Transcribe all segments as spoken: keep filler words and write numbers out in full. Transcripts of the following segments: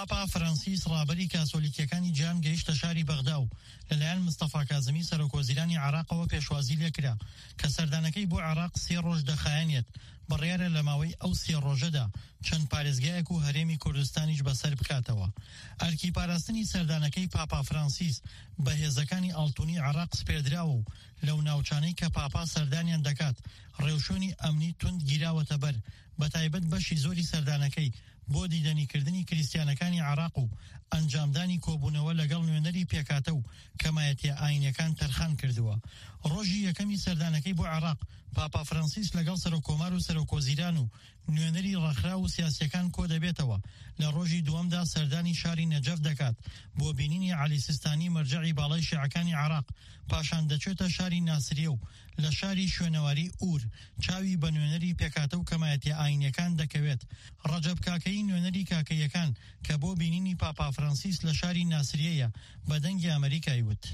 پاپا فرانسیس ڕابەری کاسۆلیکیەکانی جیهان گەیشتە شاری بەغدا و لەلایەن مستەفا کازمی سەرۆکوەزیرانی عێراقەوە پێشوازی لێکرا کە سەردانەکەی بۆ عێراق سێ ڕۆژ دەخایەنێت. بڕیارە لە ماوەی ئەو سێ ڕۆژەدا چەند پارێزگایەک و هەرێمی کوردستانیش بەسەر بکاتەوە. ئەرکی پاراستنی سەردانەکەی پاپا فرانسیس بە هێزەکانی ئاڵتوونی عێراق سپێردراوە و لەو ناوچانەی کە پاپا سەردانیان دەکات ڕێوشۆنی ئەمنی توند گیراوەتە بەر، بەتایبەت بەشی زۆری سەردانەکەی بۆ دیدەنیکردنی کریستیانەکانی عێراق و ئەنجامدانی کۆبوونەوە لەگەڵ نوێنەری پێکاتە و کەمایەتی ئاینیەکان تەرخان کردووە. ڕۆژی یەکەمی سەردانەکەی بۆ عێراق پاپا فرانسیس لەگەڵ سەرۆکۆمار و سەرۆکۆزیران و نوێنەری ڕەخرا و سیاسیەکان کۆ دەبێتەوە. لە ڕۆژی دووەمدا سەردانی شاری نەجەف دەکات بۆ بینینی عەلی سیستانی مەرجەعی باڵای شیعەکانی عێراق، پاشان دەچێتە شاری ناسریە و لە شاری شوێنەواری ئور چاوی بە نوێنەری پێکاتە و کەمایەتی ئاینیەکان دەکەوێت. ڕەجەب کاکەی نوێنەری کاکەیەکان کە بۆ بینینی پاپا فرانسیس لە شاری ناسریەیە بە دەنگی ئەمریکای وت: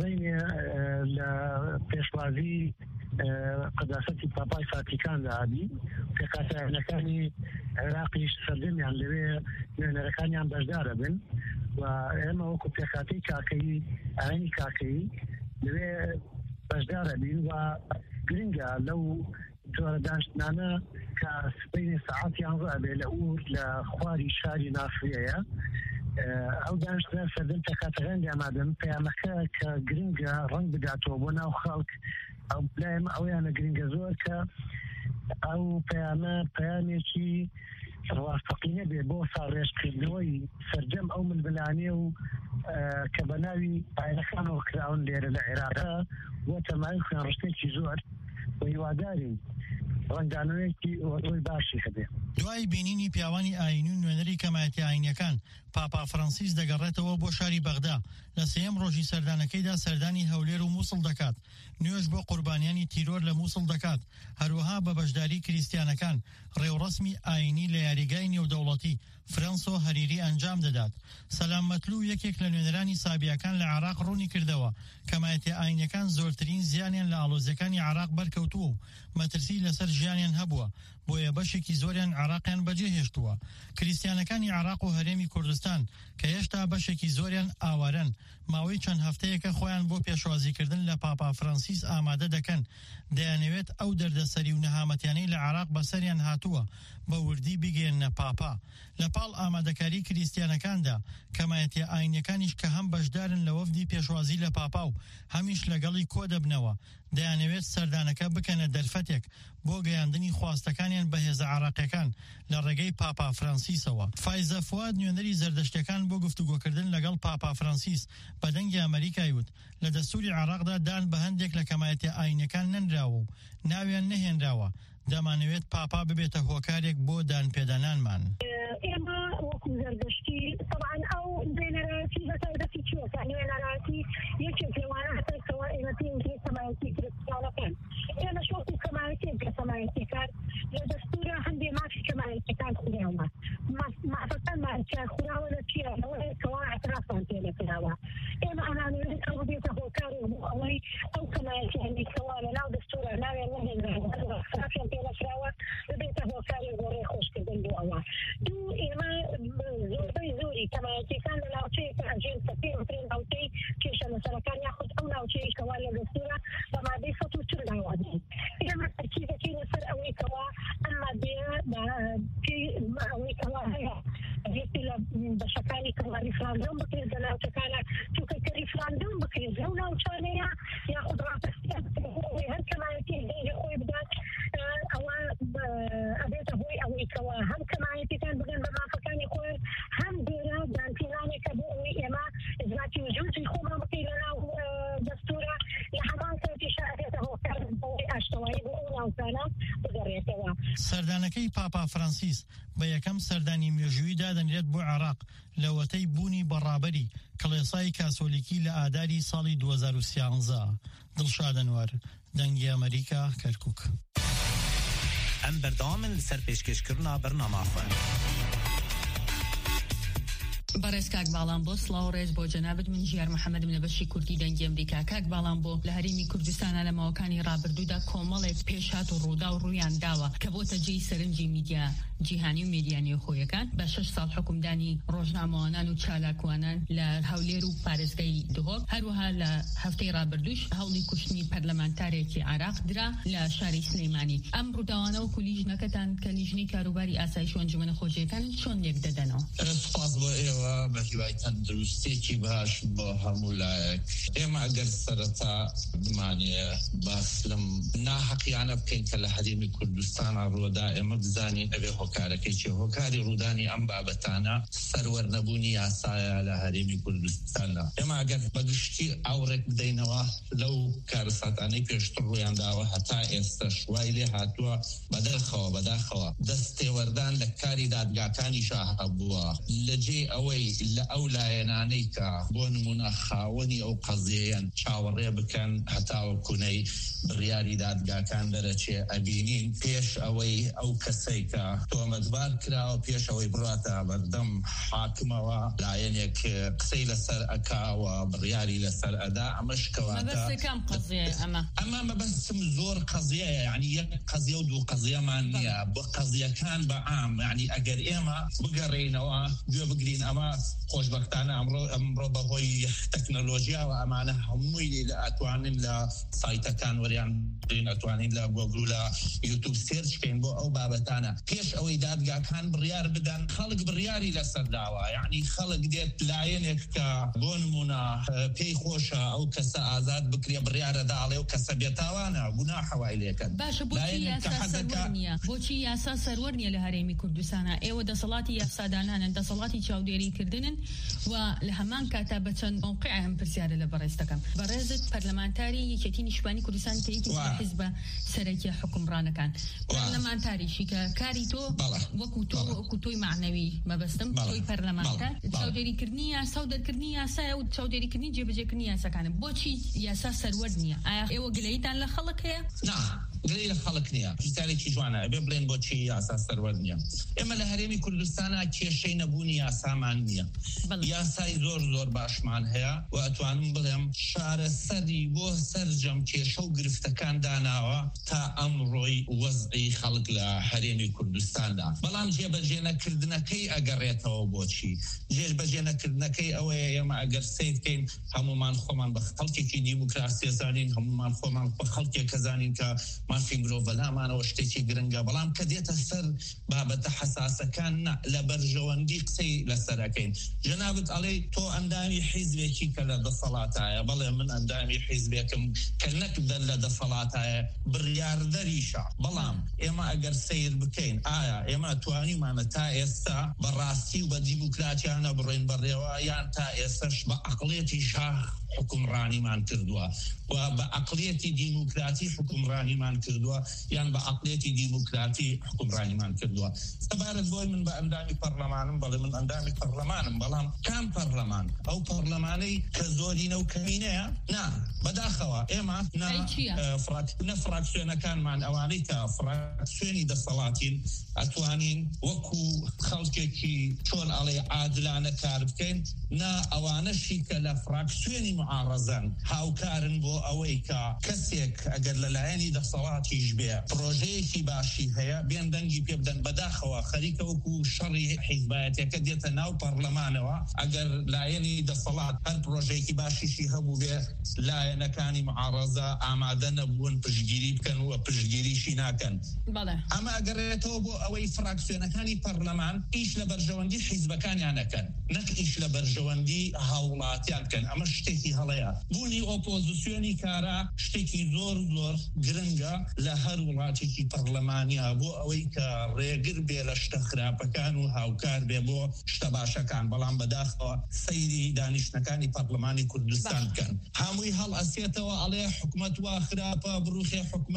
لە پێشوازی قەداسەتی پاپای فاتیکان دابی پێکاتەکانی عێراقیش سەردەمیان لەوێ نوێنەرەکانیان بەشدارە بن و ئێمە وەکو پێکاتەی کاکەی ئاینی کاکەی لەوێ بەشدارە بین و گرنگە لەو جۆرە دانیشتنانە کە سبەینی سەعاتیان ڕابێ لە ئور لە خواری شاری ناسریەیە. ئەو دانیشتنە سەردەم پێکاتەکان ئامادەن پەیامەکە کە گرنگە ڕەنگ بداتەوە بۆ ناو خەڵک. ئەو پلایمە ئەویانە گرنگە زۆر کە ئەو پەیامە پەیامێکی ڕاستەقینە بێ بۆ ساڕێژکردنەوەی سەرجەم ئەو ململانێ و کە بە ناوی ئاینەکانەوە کراون لێرە لە عێراقا بۆ تەمای خوێن ڕشتێکی زۆر و هیوادارین ڕەنگدانەوەیەکی ئۆرۆی باشی هەبێ. دوای بینینی پیاوانی ئاینی و نوێنەری کەمایەتی ئاینیەکان پاپا فرانسیس دەگەڕێتەوە بۆ شاری بەغدا. لە سێیەم ڕۆژی سەردانەکەیدا سەردانی هەولێر و مووسڵ دەکات، نوێژ بۆ قوربانیانی تیرۆر لە مووسڵ دەکات، هەروەها بە بەشداری کریستیانەکان ڕێوڕەسمی ئاینی لە یاریگای نێودەوڵەتی فرانسۆ هەریری ئەنجام دەدات. سەلام مەتلوو یەکێک لە نوێنەرانی سابیەکان لە عێراق ڕوونی کردەوە کەمایەتی ئاینیەکان زۆرترین زیانیان لە ئاڵۆزیەکانی عێراق بەرکەوتووە و مەترسی لەسەر ژیانیان هەبووە، بۆیە بەشێکی زۆریان عێراقیان بەجێ هێشتووە. کریستیانەکانی عێراق و هەرێمی کوردستان کە هێشتا بەشێکی زۆریان ئاوارن ماوەی چەند هەفتەیەکە خۆیان بۆ پێشوازیکردن لە پاپا فرانسیس ئامادە دەکەن. دەیانەوێت ئەو دەردەسەری و نەهامەتیانەی لە عێراق بەسەریان هاتووە بە وردی بگەێنە پاپا. لە پاڵ ئامادەکاری کریستیانەکاندا کەمایەتی ئاینیەکانیش کە هەم بەشدارن لە وەفدی پێشوازی لە پاپا و هەمیش لەگەڵی کۆ دەبنەوە، دەیانەوێت سەردانەکە بکەنە دەرفەتێک بۆ گەیاندنی خواستەکانیان بە هێزە عێراقیەکان لە ڕێگەی پاپا فرانسیسەوە. فایزە فواد نوێنەری زەردەشتەکان بۆ گفتوگۆکردن لەگەڵ پاپا فرانسیس بە دەنگی ئەمریکای وت لە دەستوری عێراقدا دان بە هەندێک لە کەمایەتی ئاینیەکان نەنراوە و ناویان نەهێنراوە. دەمانەوێت پاپا ببێتە هۆکارێک بۆ دانپێدانانمان. ئێمە وەکو زەردەشتی طبعا ئەو نوێنەراتی بەتایبەتی چیەکە نوێنەراتی یەکێک لەوانە هەتەکەوە ئێمە پێی کەمایەتی کریستیانەکان ئێمە شۆکی کەمایەتی کە کەمایەتیەکان لە دەستورە هەندێ مافی کەمایەتیەکان خوراوە. مافەکان مافیان خوراوە لە چیە لەوەیەکەوە اعترافان پێ نەکراوە. ئێمە ئەنانەوێت ئەو بێتە هۆکارێک بۆ ئەوەی ئەو کەمایەتی هەندێکەوە لە ناو دەستورە ناوێن نەهێنراوە خرافیان پێ نەکراوە ببێتە هۆکارێک بۆ ڕێخۆشکردن بۆ ئەوە. دوو ئێمە زۆربەی زۆری کەمایەتیەکان لە ناوچەیەکە ئەجێن سەپێ وترێن ناوچەی کێشە مەسەرەکان یاخود ئەو ناوچەیەکەوە لە دەستورە بە مادەی سەد و چل داوادەین. ئێمە تەرکیزەکەی لەسەر ئەوەیەکەوە ئەم مادەیە پێی ئەوەیەکەوە هەیە هێتی لە بەشەکانی کەوا ریفراندۆم بکرێت لە ناوچەکانە چونکە کە ریفراندۆم بکرێت لەو ناوچانەیە یاخود ڕاپەستیان هەر کەمایەتی هەیە خۆی بدات ئەوە ئەبێتە هۆی ئەوەیەکەوە هەم کەمایەتیەکان بگەن بە مافەکانی خۆیان هەم دێرە دانپێرانێکە بۆ ئەوەی ئێمە ئیزراتی وجودی خۆمان بکەین لە ناو دەستورە لە هەمان کاتیشە ئەبێتە هۆکار بۆی ئاشتەوایی بۆ ئەو ناوچانە بگەڕێتەوە. سەردانەکەی پاپا فرانسیس بە یەکەم سەردانی مێژووی دادەنرێت بۆ عێراق لە وەتەی بوونی بەڕابەری کڵێسای کاسۆلیکی لە ئاداری ساڵی دوو هەزار و سیانزە. دڵشاد ئەنوەر، دەنگی ئەمریکا، کەرکووک. ئەم بەردەوامن لەسەر پێشکەشکردنا بەرنامە خوێن. بەڕێز کاک باڵام بۆ سڵاو ڕێز بۆ جەنابەت من ژیار محەممەد لە بەشی کوردی دەنگی ئەمریکا. کاک باڵام بۆ لە هەرێمی کوردستانە لە ماوەکانی ڕابردوودا کۆمەڵێک پێشات و ڕوودا و ڕوویان داوە کە بۆتە جێی سەرنجی میدیا جیهانی و میدیانی خۆیەکان بە شش ساڵ حکومدانی ڕۆژنامەوانان و چالاکوانان لە هەولێر و پارێزگای دهۆک، هەروەها لە هەفتەی ڕابردووش هەوڵی کوشتنی پەرلەمانتارێکی عێراق درا لە شاری سلەیمانی. ئەم ڕووداوانە و کولیژنەکەتان کە لیژنەی کاروباری ئاسایش و ئەنجومەنە خۆجیەکان چۆن لێک دەدەنەوە؟ سپاس بۆ ئێوە بە هیوای تەندروستێکی باش بۆ هەموو لایەک. ئێمە ئەگەر سەرەتا بمانێ باس لەم ناحەقیانە بکەین کە لە هەرێمی کوردستانە ڕوودا، ئێمە بزانین ئەبێ هۆکارەکەی چێ هۆکاری ڕوودانی ئەم بابەتانە سەروەرنەبوونی یاسایە لە هەرێمی کوردستانە. ئێمە ئەگەر بەگشتی ئاوڕێک بدەینەوە لەو کارەساتانەی پێشتر ڕوویان داوە هەتا ئێستا شوای لێ هاتووە بەدەرخەوە بەداخەوە دەستێوەردان لە کاری دادگاکانی شاهە بووە لەجێ ئەوەی لە ئەو لایەنانەی کە بۆ نمونە خاوەنی ئەو قەزیەیەن چاوەڕێ بکەن هەتاوەکوونەی بڕیاری دادگاکان دەرەچێ ئەبینین پێش ئەوەی ئەو کەسەی کە تۆمەتبار کراوە پێش ئەوەی بڕاتە بەردەم حاکمەوە لایەنێک قسەی لەسەر ئەکاوە بڕیاری لەسەر ئەدا. ئەمەش کەواتە ئەمە مەبەستم زۆر قەزیەیە، یعنی یەک قەزیە و دوو قەزیەمان نییە، بۆ قەزیەکان بە عام، یعنی ئەگەر ئێمە بگەڕێینەوە گوێ بگرین ئەمە خۆشبەختانە ئەمڕۆ ئەمڕۆ بەهۆی تەکنۆلۆژیا و ئەمانە هەمووی لە ئەتوانین لە سایتەکان وەریان بین، ئەتوانین لە گۆگڵ لە یوتیوب سێرچ بکەین بۆ ئەو بابەتانە. پێش ئەوەی دادگاکان بڕیار بدەن خەڵک بڕیاری لەسەر داوە، یعنی خەڵک دێت لایەنێک کە بۆ نمونە پێی خۆشە ئەو کەسە ئازاد بکرێ بڕیارە داڵێ و کەسە بێتاوانە گوناح حەوای لێکەن. باشە بۆچی یاسا سەروەر نییە؟ بۆچی یاسا سەروەر نییە لە هەرێمی کوردستانە؟ ئێوە دەسەڵاتی یاسادانانن، دەسەڵاتی چاودێریکردنن و لە هەمان کاتا بە چەند موقع هەم پرسیارە لە بەڕێستەکەم. بەڕێزت پەرلەمانتاری یەکێتی نیشتیمانی کوردستان کە یەکی حیزبە سەرەکیە حکومڕانەکان پەرلەمانتاریشی کە کاری تۆ وەکو تۆ وەکو تۆی معنەوی مەبەستم تۆی پەرلەمانتار چاودێریکردنی یاسا و دەرکردنی یاسایە و چاودێریکردنی جێبەجێکردنی یاساکانە. بۆچی یاسا سەروەر نییە؟ ئایا ئێوە گلەیتان لە خەڵک هەیە؟ نا گلەی لە خەڵک نییە. پرسیارێکی جوانە، ئەبێ بڵێن بۆچی یاسا سەروەر نییە. ئێمە لە هەرێمی کوردستانە کێشەی نەبوونی یاسامان نییە، یاسای زۆر زۆر باشمان هەیە و ئەتوانم بڵێم شارەسەری بۆ سەرجەم کێشە و گرفتەکان داناوە تا ئەمڕۆی وەزعی خەڵک لە هەرێمی کوردستاندا. بەڵام جێبەجێنەکردنەکەی ئەگەڕێتەوە بۆچی؟ جێبەجێنەکردنەکەی ئەوەیە ئێمە ئەگەر سیر بکەین هەمومان خۆمان بە خەڵکێکی دیموکراسی زانین، هەمومان خۆمان بە خەڵکێکە زانین کە مافی مرۆڤەلامانەوە شتێکی گرنگە، بەڵام کە دێتە سەر بابەتە حەساسەکان لە بەرژەوەندی قسەی لەسەرەکەین. جەنابەت ئەڵێ تۆ ئەندامی حیزبێکی کە لە دەسەڵاتایە، بەڵێ من ئەندامی حیزبێکم کە نەکدەن لە دەسەڵاتایە بڕیاردەریشە. بەڵام ئێمە ئەگەر سیر بکەین ئایا ئێمە توانیمانە تا ئێستا بەڕاستی و بە دیموکراتیانە بڕێن بەڕێوە یان تا ئێستش بە عەقڵێتی شاخ حکومڕانیمان کردووە و بە عەقڵێتی دیموکراتی حکومڕانیمان کردووە یان بە عەقڵێتی دیموکراتی حکومڕانیمان کردووە. سەبارەت بۆی من بە ئەندامی پەرلەمانم بڵێ من ئەندامی پەرلەمانم، بەڵام کام پەرلەمان؟ ئەو پەرلەمانەی کە زۆرینە و کەمینەیە؟ نا بەداخەوە ئێمە نە فراکسیۆنەکانمان ئەوانەی کە فراکسیۆنی دەسەڵاتین ئەتوانین وەکو خەڵکێکی چۆن ئەڵێ عادلانە کار بکەین، نا ئەوانەشی کە لە فراکسیۆنی معارەزەن هاوکارن بۆ ئەوەی کە کەسێک ئەگەر لەلایەنی دەسەڵاتیش بێ پرۆژەیەکی باشی هەیە بێن دەنگی پێ بدەن. بەداخەوە خەریکە وەکو شەڕی حیزبایەتەکە دێتە ناو پەرلەمانەوە ئەگەر لایەنی دەسەڵات هەر پرۆژەیەکی باشیشی هەبوو بێ لایەنەکانی معارەزە ئامادە نەبوون پشتگیری بکەن و پشتگیریشی ناکەن. ئەمە ئەگەڕێتەوە بۆ ئەوەی فراکسیۆنەکانی پەرلەمان ئیش لە بەرژەوەندی حیزبەکانیان نەکەن، نەک ئیش لە بەرژەوەندی هاوڵاتیان بکەن. ئەمە شتێکی هەڵەیە. بوونی ئۆپۆزیسیۆنی کارا شتێکی زۆر زۆر گرنگە لە هەر وڵاتێکی پەرلەمانیا بۆ ئەوەی کە ڕێگر بێ لە شتە خراپەکان و هاوکار بێ بۆ شتە باشەکان. بەڵام بەداخەوە سەیری دانیشتەکانی پەرلەمانی کوردستان بکەن. هەمووی هەڵ ئەسێتەوە ئەڵێ حکومەت وا خراپە بڕوخێ حکومەت دزە.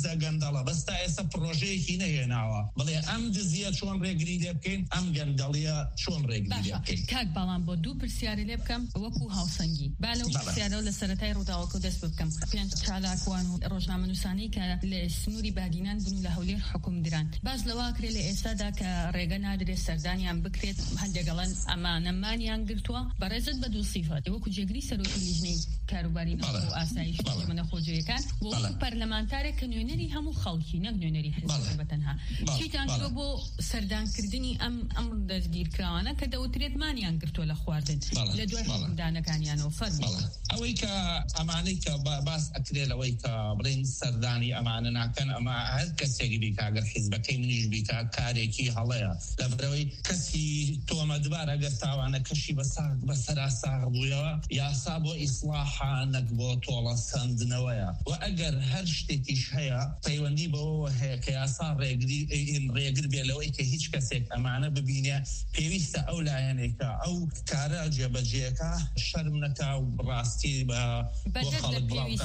بەستە گەندەڵە بەستا ئێستا پرۆژەیەکی نەهێناوە بڵێ ئەم دزیە چۆن ڕێگری لێ بکەین ئەم گەندەڵیە چۆن ڕێگری لێ بکەین. کاک باڵام بۆ دوو پرسیارە لێ بکەم وەکو هاوسەنگی با لەو پرسیارە لە سەرەتای ڕووداوەکە دەست بکەم. پێنج چالاکوان و ڕۆژنامەنووسانی کە لە سنووری بادینان بن و لە هەولێر حکوم دران باز لەوا کرێ لە ئێستادا کە ڕێگە نادرێت سەردانیان بکرێت هەندێکەڵەن ئەمانەمانیان گرتووە بەڕێزت بە دوو سیفەت وەکو جێگری سەرۆکی لیژنەی کاروباری ناو و ئاسایش منەخۆجەیەکان وەکو پەرلەمانتارێک کە نوێنەری هەموو خەڵکی نەک نوێنەری حزب بەتەنها چیتان کرۆ بۆ سەردانکردنی ئەم ئەم دەستگیرکراوانە کە دەوترێت مانیان گرتووە لە خواردن لە دوای حکومدانەکانیانەوە فەرمی ئەوەی کە ئەمانەی کە باس ئەکرێ لەوەی کە بڵێن سەردانی ئەمانە ناکەن ئەمە هەر کەسێکی بیکە ئەگەر حیزبەکەی منیش بیکە کارێکی هەڵەیە لەبەرەوەی کەسی تۆمەتبار ئەگەر تاوانە کەشی بەسەرا ساغ بوویەوە یاسا بۆ ئیسلاحە نەک بۆ تۆڵە سەندنەوەیە و ئەگەر هەر شتێکیش هەیە پەیوەندی بەوە هەیە کە یاسا ڕێگر بێ لەوەی کە هیچ کەسێک ئەمانە ببینێ پێویستە ئەو لایەنێکە ئەو کارە جێبەجێەکە شەرم نەکا و ڕاستی بە بۆ خەڵک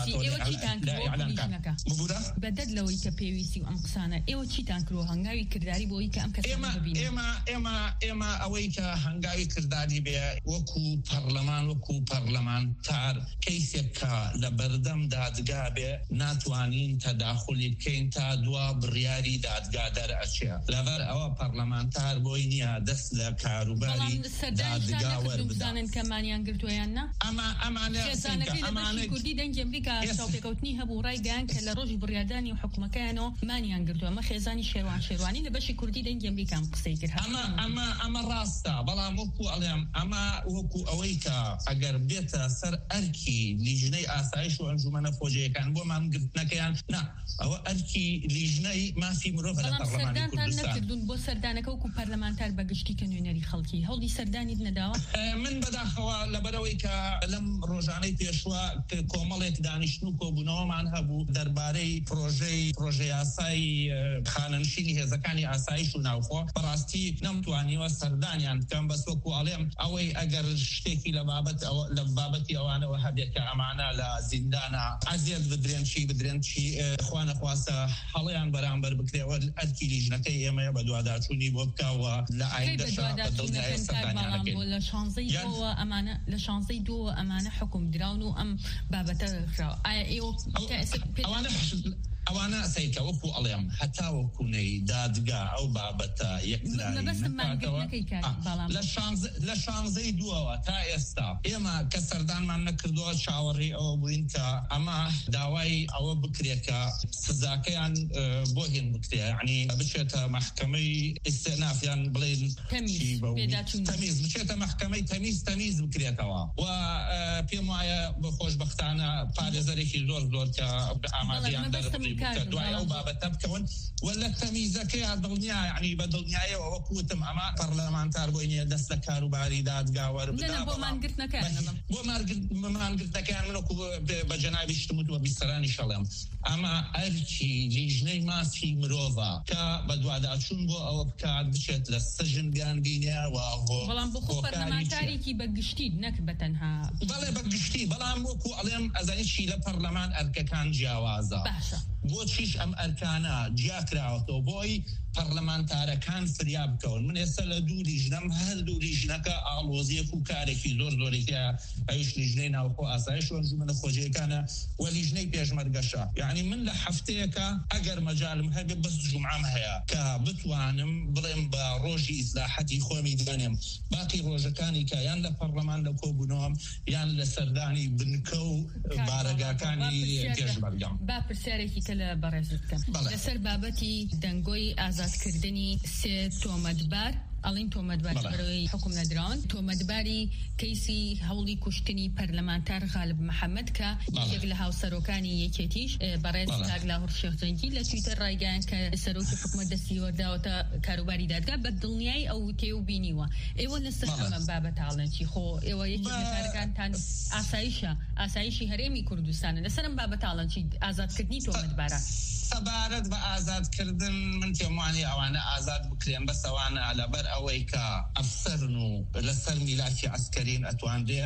بەدەر لەوەی کە پێویستی و ئەم قسانە ئێوە چیتان کرۆ هەنگاوی کردداری بۆی کە ئەم کەسانە ببینن؟ ئێمە ئێمە ئێمە ئەوەی کە هەنگاوی کردداری بێ وەکو پەرلەمان وەکو پەرلەمانتار کەیسێک کە لە بەردەم دادگا بێ ناتوانین تەداخلی بکەین تا دوا بڕیاری دادگا دەرئەچێ لەبەر ئەوە پەرلەمانتار بۆی نییە دەست لە کاروباری دادگا وەربدانن کەمانیان گرتویان نا ئەمە ئەمانە کوردی دەنگی ئەمریکا شاوپێکەوتنی هەبوو ڕایگەیان کە لە ڕۆژی بڕیاردانی و حکومەکەیانەوە مانیان گرتووە ئەمە خێزانی شێوان شێوانی لە بەشی کوردی دەنگی ئەمریکام قسەی کرد ئەمە ئەمە ئەمە ڕاستە بەڵام وەکو ئەڵێم ئەمە وەکو ئەوەی کە ئەگەر بێتە سەر ئەرکی لیژنەی ئاسایش و ئەنجومەنە خۆجەیەکان بۆمان گرتنەکەیان نا ئەوە ئەرکی لیژنەی مافی مرۆڤ لە پەرلەمانی کوردستان بۆ سەردانەکە وەکو پەرلەمانتار بەگشتی کە نوێنەری خەڵکی هەوڵی سەردانیت نەداوە؟ من بەداخەوە لەبەرەوەی کە لەم ڕۆژانەی پێشوە کۆمەڵێک دانیشتن و کۆبوونەوەمان هەبوو دەربارەی پرۆژەی پرۆژەی یاسایی خانەنشینی هێزەکانی ئاسایش و ناوخۆ بەڕاستی نەمتوانیوە سەردانیان بکەم بەس وەکو ئەڵێم ئەوەی ئەگەر شتێکی لە بابەت لە بابەتی ئەوانەوە هەبێت کە ئەمانە لە زیندانە ئەزیەت بدرێن چی بدرێن چی خوا نەخواستە هەڵەیان بەرامبەر بکرێەوە ئەرکی لیژنەکەی ئێمەیە بە دوواداچوونی بۆ بکەوە لە ئایندەشا بەدڵنیایە سەردانیانەکەین لە شانزەی دووە ئەمانە حکوم دراون و ئەم بابەتە کراوە ئایا ئێوە ئەوانە سەیکە وەکو ئەڵێم هەتا وەکوونەی دادگا ئەو بابەتە یەکلایی لە شانزەی دووەوە تا ئێستا ئێمە کە سەردانمان نەکردووە چاوەڕێی ئەوە بووین کە ئەمە داوای ئەوە بکرێت کە سزاکەیان بۆ هێن بکرێ یعنی بچێتە محکەمەی ئیستێنافیان بڵێن تەمیز بچێتە محکەمەی تەمیز تەمیز بکرێتەوە و پێم وایە بە خۆشبەختانە پارێزەرێکی زۆر زۆر کە ئامادەیان دەربڕی دوای ئەو بابەتە بکەون ولا تەمیزەکەی دڵنیا یعنی بە دڵنیایەوە وەکوتم ئەمە پەرلەمانتار بۆی نیە دەست لە کاروباری دادگا وەربدا بۆ مانگرتنەکەیان بۆ مانگرتنەکەیان من وەکو بە جەنابی شتموت وە بیسەرانی شەڵێم ئەمە ئەرکی لیژنەی مافی مرۆڤە کە بە دوواداچوون بۆ ئەوە بکات بچێت لە سژن گیانبینە و بەڵام بۆ خۆ پەرلەمانتارێکی بەگشتی نەک بەتەنها بەڵێ بەگشتی بەڵام وەکو ئەڵێم ئەزانی چی لە پەرلەمان ئەرکەکان جیاوازە بۆچیش ئەم ئەرکانە جیاکراوەتەوە بۆی پەرلەمانتارەکان فریاب بکەون من ئێستا لە دوو لیژنەم هەر دوو لیژنەکە ئاڵۆزیەک و کارێکی زۆر زۆرێکە ئەویش لیژنەی ناوخۆ ئاسایش و ئەنجومەنە خۆجەیەکانە و لیژنەی پێشمەرگەشە یعنی من لە هەفتەیەکە ئەگەر مەجالم هەبێ بەس جومعەم هەیە کە بتوانم بڵێم بە ڕۆژی ئیسلاحەتی خۆمی دانێم باقی ڕۆژەکانی کە یان لە پەرلەمان لە کۆبوونەوەم یان لە سەردانی بنکە و بارەگاکانی پێشمەرگەم با پرسیارێکی کە لە بەڕێزت بکەم لەسەر بابەتی دەنگۆی ئازادکردنی سێ تۆمەتبار ئەڵین تۆمەتبارەوەی حکوم نەدراون تۆمەتباری کەیسی هەوڵی کوشتنی پەرلەمانتار غالب محەممەد کە یەک لە هاوسەرۆکانی یەکێتیش بەڕێز کاگلاهور شێخجەنگی لە تویتەر ڕایگەیان کە سەرۆکی حکومەت دەستی وەرداوەتە کاروباری دادگا بە دڵنیایی ئەو تێ و بینیوە ئێوە لەسەر ئەمە بابەت ئاڵەنچی خۆ ئێوە یەکی لە کارەکانتان ئاسایشە ئاسایشی هەرێمی کوردستانە لەسەرم بابەت ئاڵەنچی ئازادکردنی تۆمەتبارە سەبارەت بە ئازادکردن من پێموانی ئەوانە ئازاد بکرێن بەس ئەوانە لەبەر ئەوەی کە ئەفسەرن و لەسەر میلاکی عسکەرین ئەتواندێ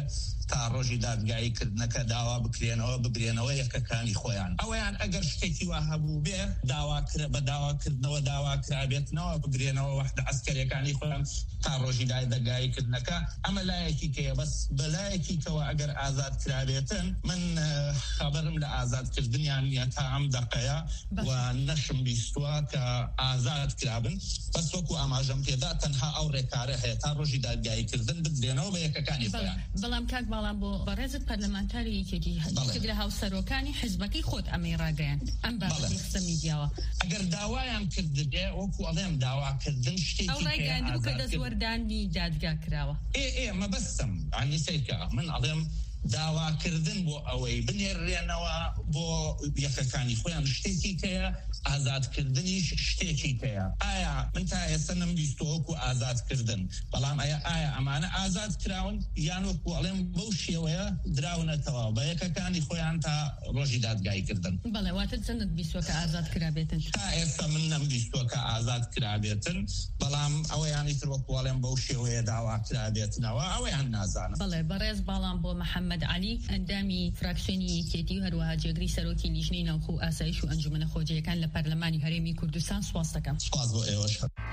تا ڕۆژی دادگاییکردنەکە داوا بکرێنەوە ببرێنەوە یەکەکانی خۆیان ئەویان ئەگەر شتێکی وا هەبوو بێ داواکرە بە داواکردنەوە داواکرابێتنەوە بگرێنەوە وەحدە عەسکەریەکانی خۆیان تا ڕۆژی دادگاییکردنەکە ئەمە لایەکی کەیە بەس بەلایەکی کەەوە ئەگەر ئازاد کرابێتن من خەبەرم لە ئازادکردنیان نیە تا ئەم دەقەیە و نەشم بیستووە کە ئازاد کرابن بەس وەکو ئاماژەم پێدا تەنها ئەو ڕێکارە هەیە تا ڕۆژی دادگاییکردن بدرێنەوە بە یەکەکانی خۆیان. بەڵام کاک باڵام بۆ بەڕێزت پەرلەمانتاری یەکێتی لە هاوسەرۆکانی حیزبەکەی خۆت ئەمەی ڕاگەیان ئەم بابەتی قسە میدیاوە ئەگەر داوایان کردبێ وەکو ئەڵێم داواکردن شتێکی ئەو ڕێگەیان بوو کە دەستوەردانی دادگا کراوە ئێ ئێ مەبەستم ئانی سەیرکە من ئەڵێم داواکردن بۆ ئەوەی بنێڕێنەوە بۆ یەکەکانی خۆیان شتێکی کەیە ئازادکردنیش شتێکی کەیە ئایا من تا ئێستا نەمبیستۆوەکو ئازادکردن بەڵام ئایا ئایا ئەمانە ئازاد کراون یان وەکو ئەڵێم بەو شێوەیە دراونەتەوە بە یەکەکانی خۆیان تا ڕۆژی دادگاییکردن. بەڵێ واتە چەندت بیستووە کە ئازاد کرابێتن؟ تا ئێستا من نەمبیستووە کە ئازاد کرابێتن بەڵام ئەوەیانی تر وەکو ئەڵێم بەو شێوەیە داوا کرابێتنەوە ئەوەیان نازانم. بەڵێ بەڕێز باڵام بۆ محەممەد علی ئەندامی فراکسیۆنی یەکێتی و هەروەها جێگری سەرۆکی لیژنەی ناوخۆ و ئاسایش و ئەنجومەنە خۆجیەکان لە پەرلەمانی هەرێمی کوردستان سواز دەکەم. سواز بۆ ئێوەش.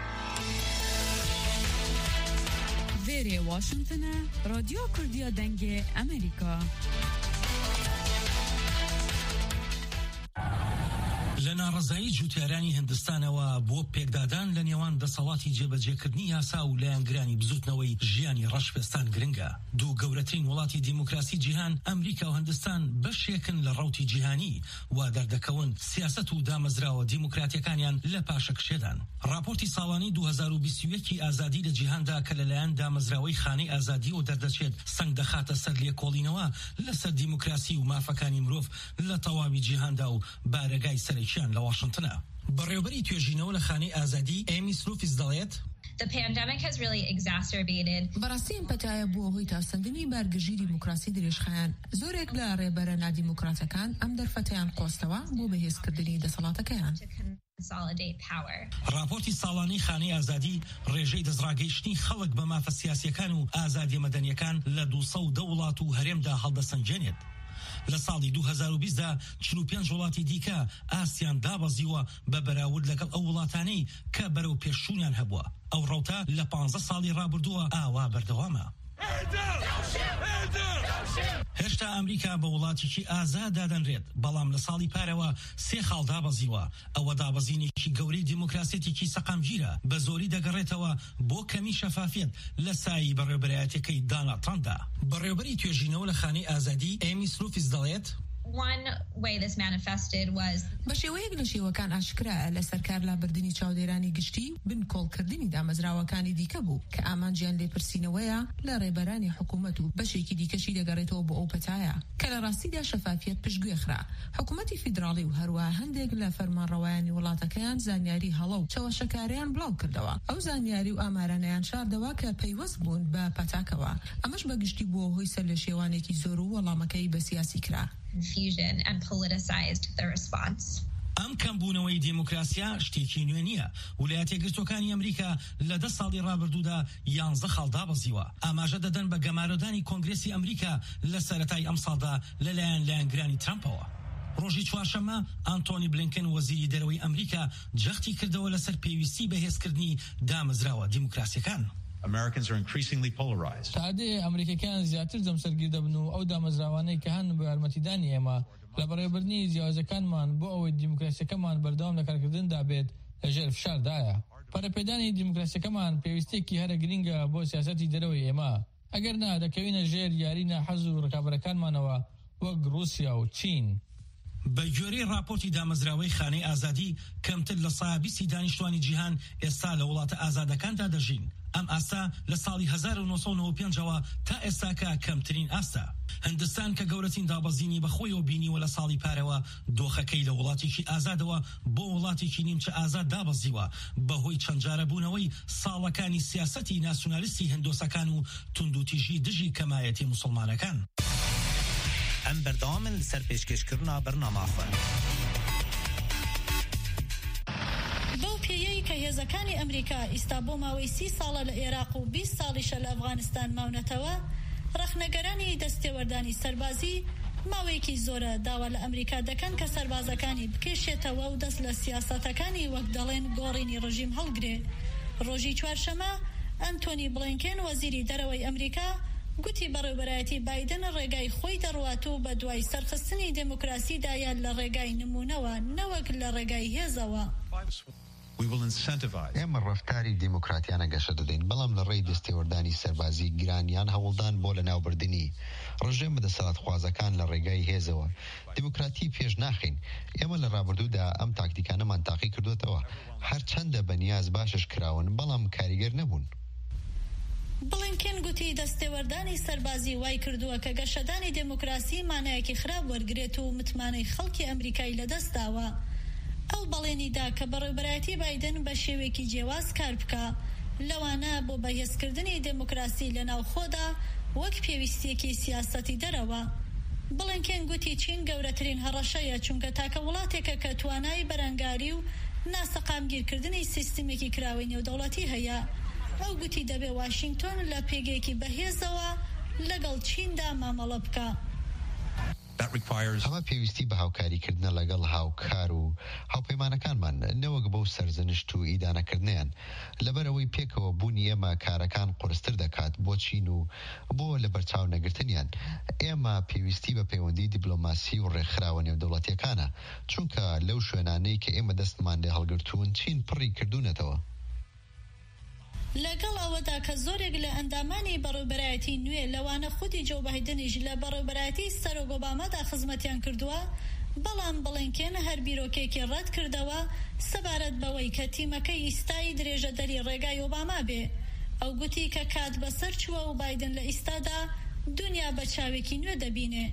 وێرێ واشنگتنە رادیۆ کوردیە دەنگێ ئەمریکا. لە ناڕەزایی جوتیارانی هندستانەوە بۆ پێکدادان لە نێوان دەسەڵاتی جێبەجێکردنی یاسا و لایەنگرانی بزوتنەوەی ژیانی ڕەشپێستان گرنگە. دوو گەورەترین وڵاتی دیموکراسی جیهان ئەمریکا و هەندستان بەشێکن لە ڕەوتی جیهانی و دەردەکەون سیاست و دامەزراوە دیموکراتیەکانیان لە پاشەکشێدان. راپۆرتی ساڵانی دوو هەزار و بیست و یەک ئازادی لە جیهاندا کە لەلایەن دامەزراوەی خانەی ئازادی و دەردەچێت سنگ دەخاتە سەر لێکۆڵینەوە لەسەر دیموکراسی و مافەکانی مرۆڤ لە تەواوی جیهاندا و بارەگای سەرێکیان لە واشنگتنە. بەڕێوەبەری توێژینەوە لە خانەی ئازادی ئێمی سلوفیس دەڵێت The pandemic has really exacerbated. بەڕاستی ئەم پەتایە بووە هۆی تاسەندنی بارگەژی دیموکراسی درێژخایەن. زۆرێک لە ڕێبەرە نادیموکراتەکان ئەم دەرفەتیان قۆستەوە بۆ بەهێزکردنی دەسەڵاتەکەیان. راپۆرتی ساڵانەی خانەی ئازادی ڕێژەی دەستڕاگەیشتنی خەڵک بە مافە سیاسیەکان و ئازادیە مەدەنیەکان لە دووسە و دە وڵات و هەرێمدا هەڵدەسەنجێنێت. لە ساڵی دوو هەزار و بیست دا چل و پێنج وڵاتی دیکە ئاسیان دابەزیوە بە بەراورد لەگەڵ ئەو وڵاتانەی کە بەرەو پێشوونیان هەبووە. ئەو ڕەوتە لە پانزە ساڵی ڕابردووە ئاوا بەردەوامە. هێشتا ئەمریکا بە وڵاتێکی ئازاد دادەنرێت بەڵام لە ساڵی پارەوە سێ خاڵ دابەزیوە. ئەوە دابەزینێکی گەورەی دیموکراسێتێکی سەقامگیرە بە زۆری دەگەڕێتەوە بۆ کەمی شەفافیت لە سایی بەڕێوەبەرایەتەکەی دانالد ترامپدا. بەڕێوەبەری توێژینەوە لە خانەی ئازادی ئێمی سلوفیس دەڵێت One way this manifested was بە شێوەیەک لە شێوەکان ئاشکرا لە سەرکار لابردنی چاودێرانی گشتی بنکۆڵکردنی دامەزراوەکانی دیکە بوو کە ئامانجیان لێپرسینەوەیە لە ڕێبەرانی حکوومەت و بەشێکی دیکەشی دەگەڕێتەوە بۆ ئەو پەتایە کە لە ڕاستیدا شەفافیت پشتگوێخرا. حکوومەتی فیدراڵی و هەروە هەندێک لە فەرمانڕەوایانی وڵاتەکەیان زانیاری هەڵە و چاوەشەکاریان بڵاو کردەوە. ئەو زانیاری و ئامارانەیان شاردەوە کە پەیوەست بوون بە پەتاکەوە. ئەمەش بەگشتی بووە هۆی سەر لە شێوانێکی زۆر و وەڵامەکەی بە سیاسی کرا. Confusion and politicized the response. ئەم کەمبوونەوەی دیموکراسیا شتێکی نوێ نییە. ویلایەتە یەکگرتووەکانی ئەمریکا لە دە ساڵی ڕابردوودا یانزە خاڵ دابەزیوە. ئاماژە دەدەن بە گەمارۆدانی کۆنگرێسی ئەمریکا لە سەرەتای ئەم ساڵدا لەلایەن لایەنگرانی ترامپەوە. ڕۆژی چوارشەممە ئانتۆنی بلینکن وەزیری دەرەوەی ئەمریکا جەختی کردەوە لەسەر پێویستی بەهێزکردنی دامەزراوە دیموکراسیەکان. Americans are increasingly polarized. تادێ ئەمریکەکان زیاتر دەمسەرگیر دەبن و ئەو دامەزراوانەی کە هەن بە یارمەتیدانی ئێمە لە بەڕێوەبردنی جیاوازەکانمان بۆ ئەوەی دیموکراسیەکەمان بەردەوام لە کارکردندا بێت لەژێر فشاردایە. پەرەپێدانی دیموکراسیەکەمان پێویستێکی هەرە گرینگە بۆ سیاسەتی دەرەوەی ئێمە. ئەگەر نا دەکەوینە ژێر یاری ناحەز و ڕکابەرەکانمانەوە وەک رووسیا و چین. بە گوێرەی راپۆرتی دامەزراوەی خانەی ئازادی کەمتر لە سەد و بیست دانیشتوانی جیهان ئێستا لە وڵاتە ئازادەکاندا دەژین. ئەم ئاستا لە ساڵی هەزار و نۆسەد و نۆ و پێنجەوە تا ئێستاکە کەمترین ئاستا. هەندستان کە گەورەترین دابەزینی بەخۆیەوە بینیوە لە ساڵی پارەوە دۆخەکەی لە وڵاتێکی ئازادەوە بۆ وڵاتێکی نیمچە ئازاد دابەزیوە بەهۆی چەندجارە بوونەوەی ساڵەکانی سیاسەتی ناسیۆنالیستی هندۆسەکان و توندوتیژی دژی کەمایەتی موسڵمانەکان. ئەم بەردەوامن لەسەر پێشکەشکردنا بەرنامەخۆن. بەو پێیەی کە هێزەکانی ئەمریکا ئیستا بۆ ماوەی سی ساڵە لە عێراق و بیست ساڵیشە لە ئەفغانستان ماونەتەوە ڕەخنەگەرانی دەستێوەردانی سەربازی ماوەیەکی زۆرە داوا لە ئەمریکا دەکەن کە سەربازەکانی بکێشێتەوە و دەست لە سیاسەتەکانی وەک دەڵێن گۆڕینی ڕژیم هەڵگرێ. ڕۆژی چوارشەمە ئەنتۆنی بڵینکێن وەزیری دەرەوەی ئەمریکا گوتی بەڕێوەبەرایەتی بایدن ڕێگای خۆی دەڕوات و بە دوای سەرخستنی دموکراسیدایە لە ڕێگای نمونەوە نەوەک لە ڕێگای هێزەوە. ئێمە ڕەفتاری دیموکراتیانە گەشە دەدەین، بەڵام لە ڕێی دەستێوەردانی سەربازی گرانیان هەوڵدان بۆ لە ناوبردننی ڕژێم بەدەسەڵات خوازەکان لە ڕێگای هێزەوە دیموکراتی پێش ناخین. ئێمە لە ڕابردوودا ئەم تاکتیکانەمان تاقی کردوێتەوە، هەرچەندە بەنیاز باشش کراون بەڵام کاریگەر نەبوون. بڵینکێن گوتی دەستێوەردانی سەربازی وای کردووە کە گەشەدانی دموکراسی مانایەکی خراپ وەرگرێت و متمانەی خەڵکی ئەمریکای لەدەستداوە. ئەو بەڵێنیدا کە بەڕێوەبەرایەتی بایدن بە شێوێکی جیاواز کار بکە لەوانە بۆ بەهێزکردنی دموکراسی لە ناوخۆدا وەک پێویستیەکی سیاسەتی دەرەوە. بڵینکێن گوتی چین گەورەترین هەڕەشەیە چونکە تاکە وڵاتێکە کە توانای بەرەنگاری و ناسەقامگیرکردنی سیستمێکی کراوەی نێودەوڵەتی هەیە. ئەو گوتی دەبێ واشنگتۆن لە پێگەیەکی بەهێزەوە لەگەڵ چیندا مامەڵە بکە. ئەمە پێویستی بە هاوکاریکردنە لەگەڵ هاوکار و هاوپەیمانەکانمان نەوەک بەو سەرزنشت و ئیدانەکردنیان لەبەرەوەی پێکەوە بوونی ئێمە کارەکان قورستر دەکات بۆ چین و بۆ لە بەرچاو نەگرتنیان. ئێمە پێویستی بە پەیوەندی دیبلۆماسی و ڕێکخراوە نێودەوڵەتیەکانە چونکە لەو شوێنانەی کە ئێمە دەستمان لێ هەڵگرتوون چین پڕی کردوونەتەوە. لەگەڵ ئەوەدا کە زۆرێک لە ئەندامانی بەڕێوەبەرایەتی نوێ لەوانە خودی جۆ بایدنیش لە بەڕێوەبەرایەتی سەرۆک ئۆبامادا خزمەتیان کردووە، بەڵام بڵینکێن هەر بیرۆکێکی ڕەت کردەوە سەبارەت بەوەی کە تیمەکەی ئیستایی درێژەدەری ڕێگای ئۆباما بێ. ئەو گوتی کە کات بەسەر چووە و بایدن لە ئیستادا دنیا بە چاوێکی نوێ دەبینێ.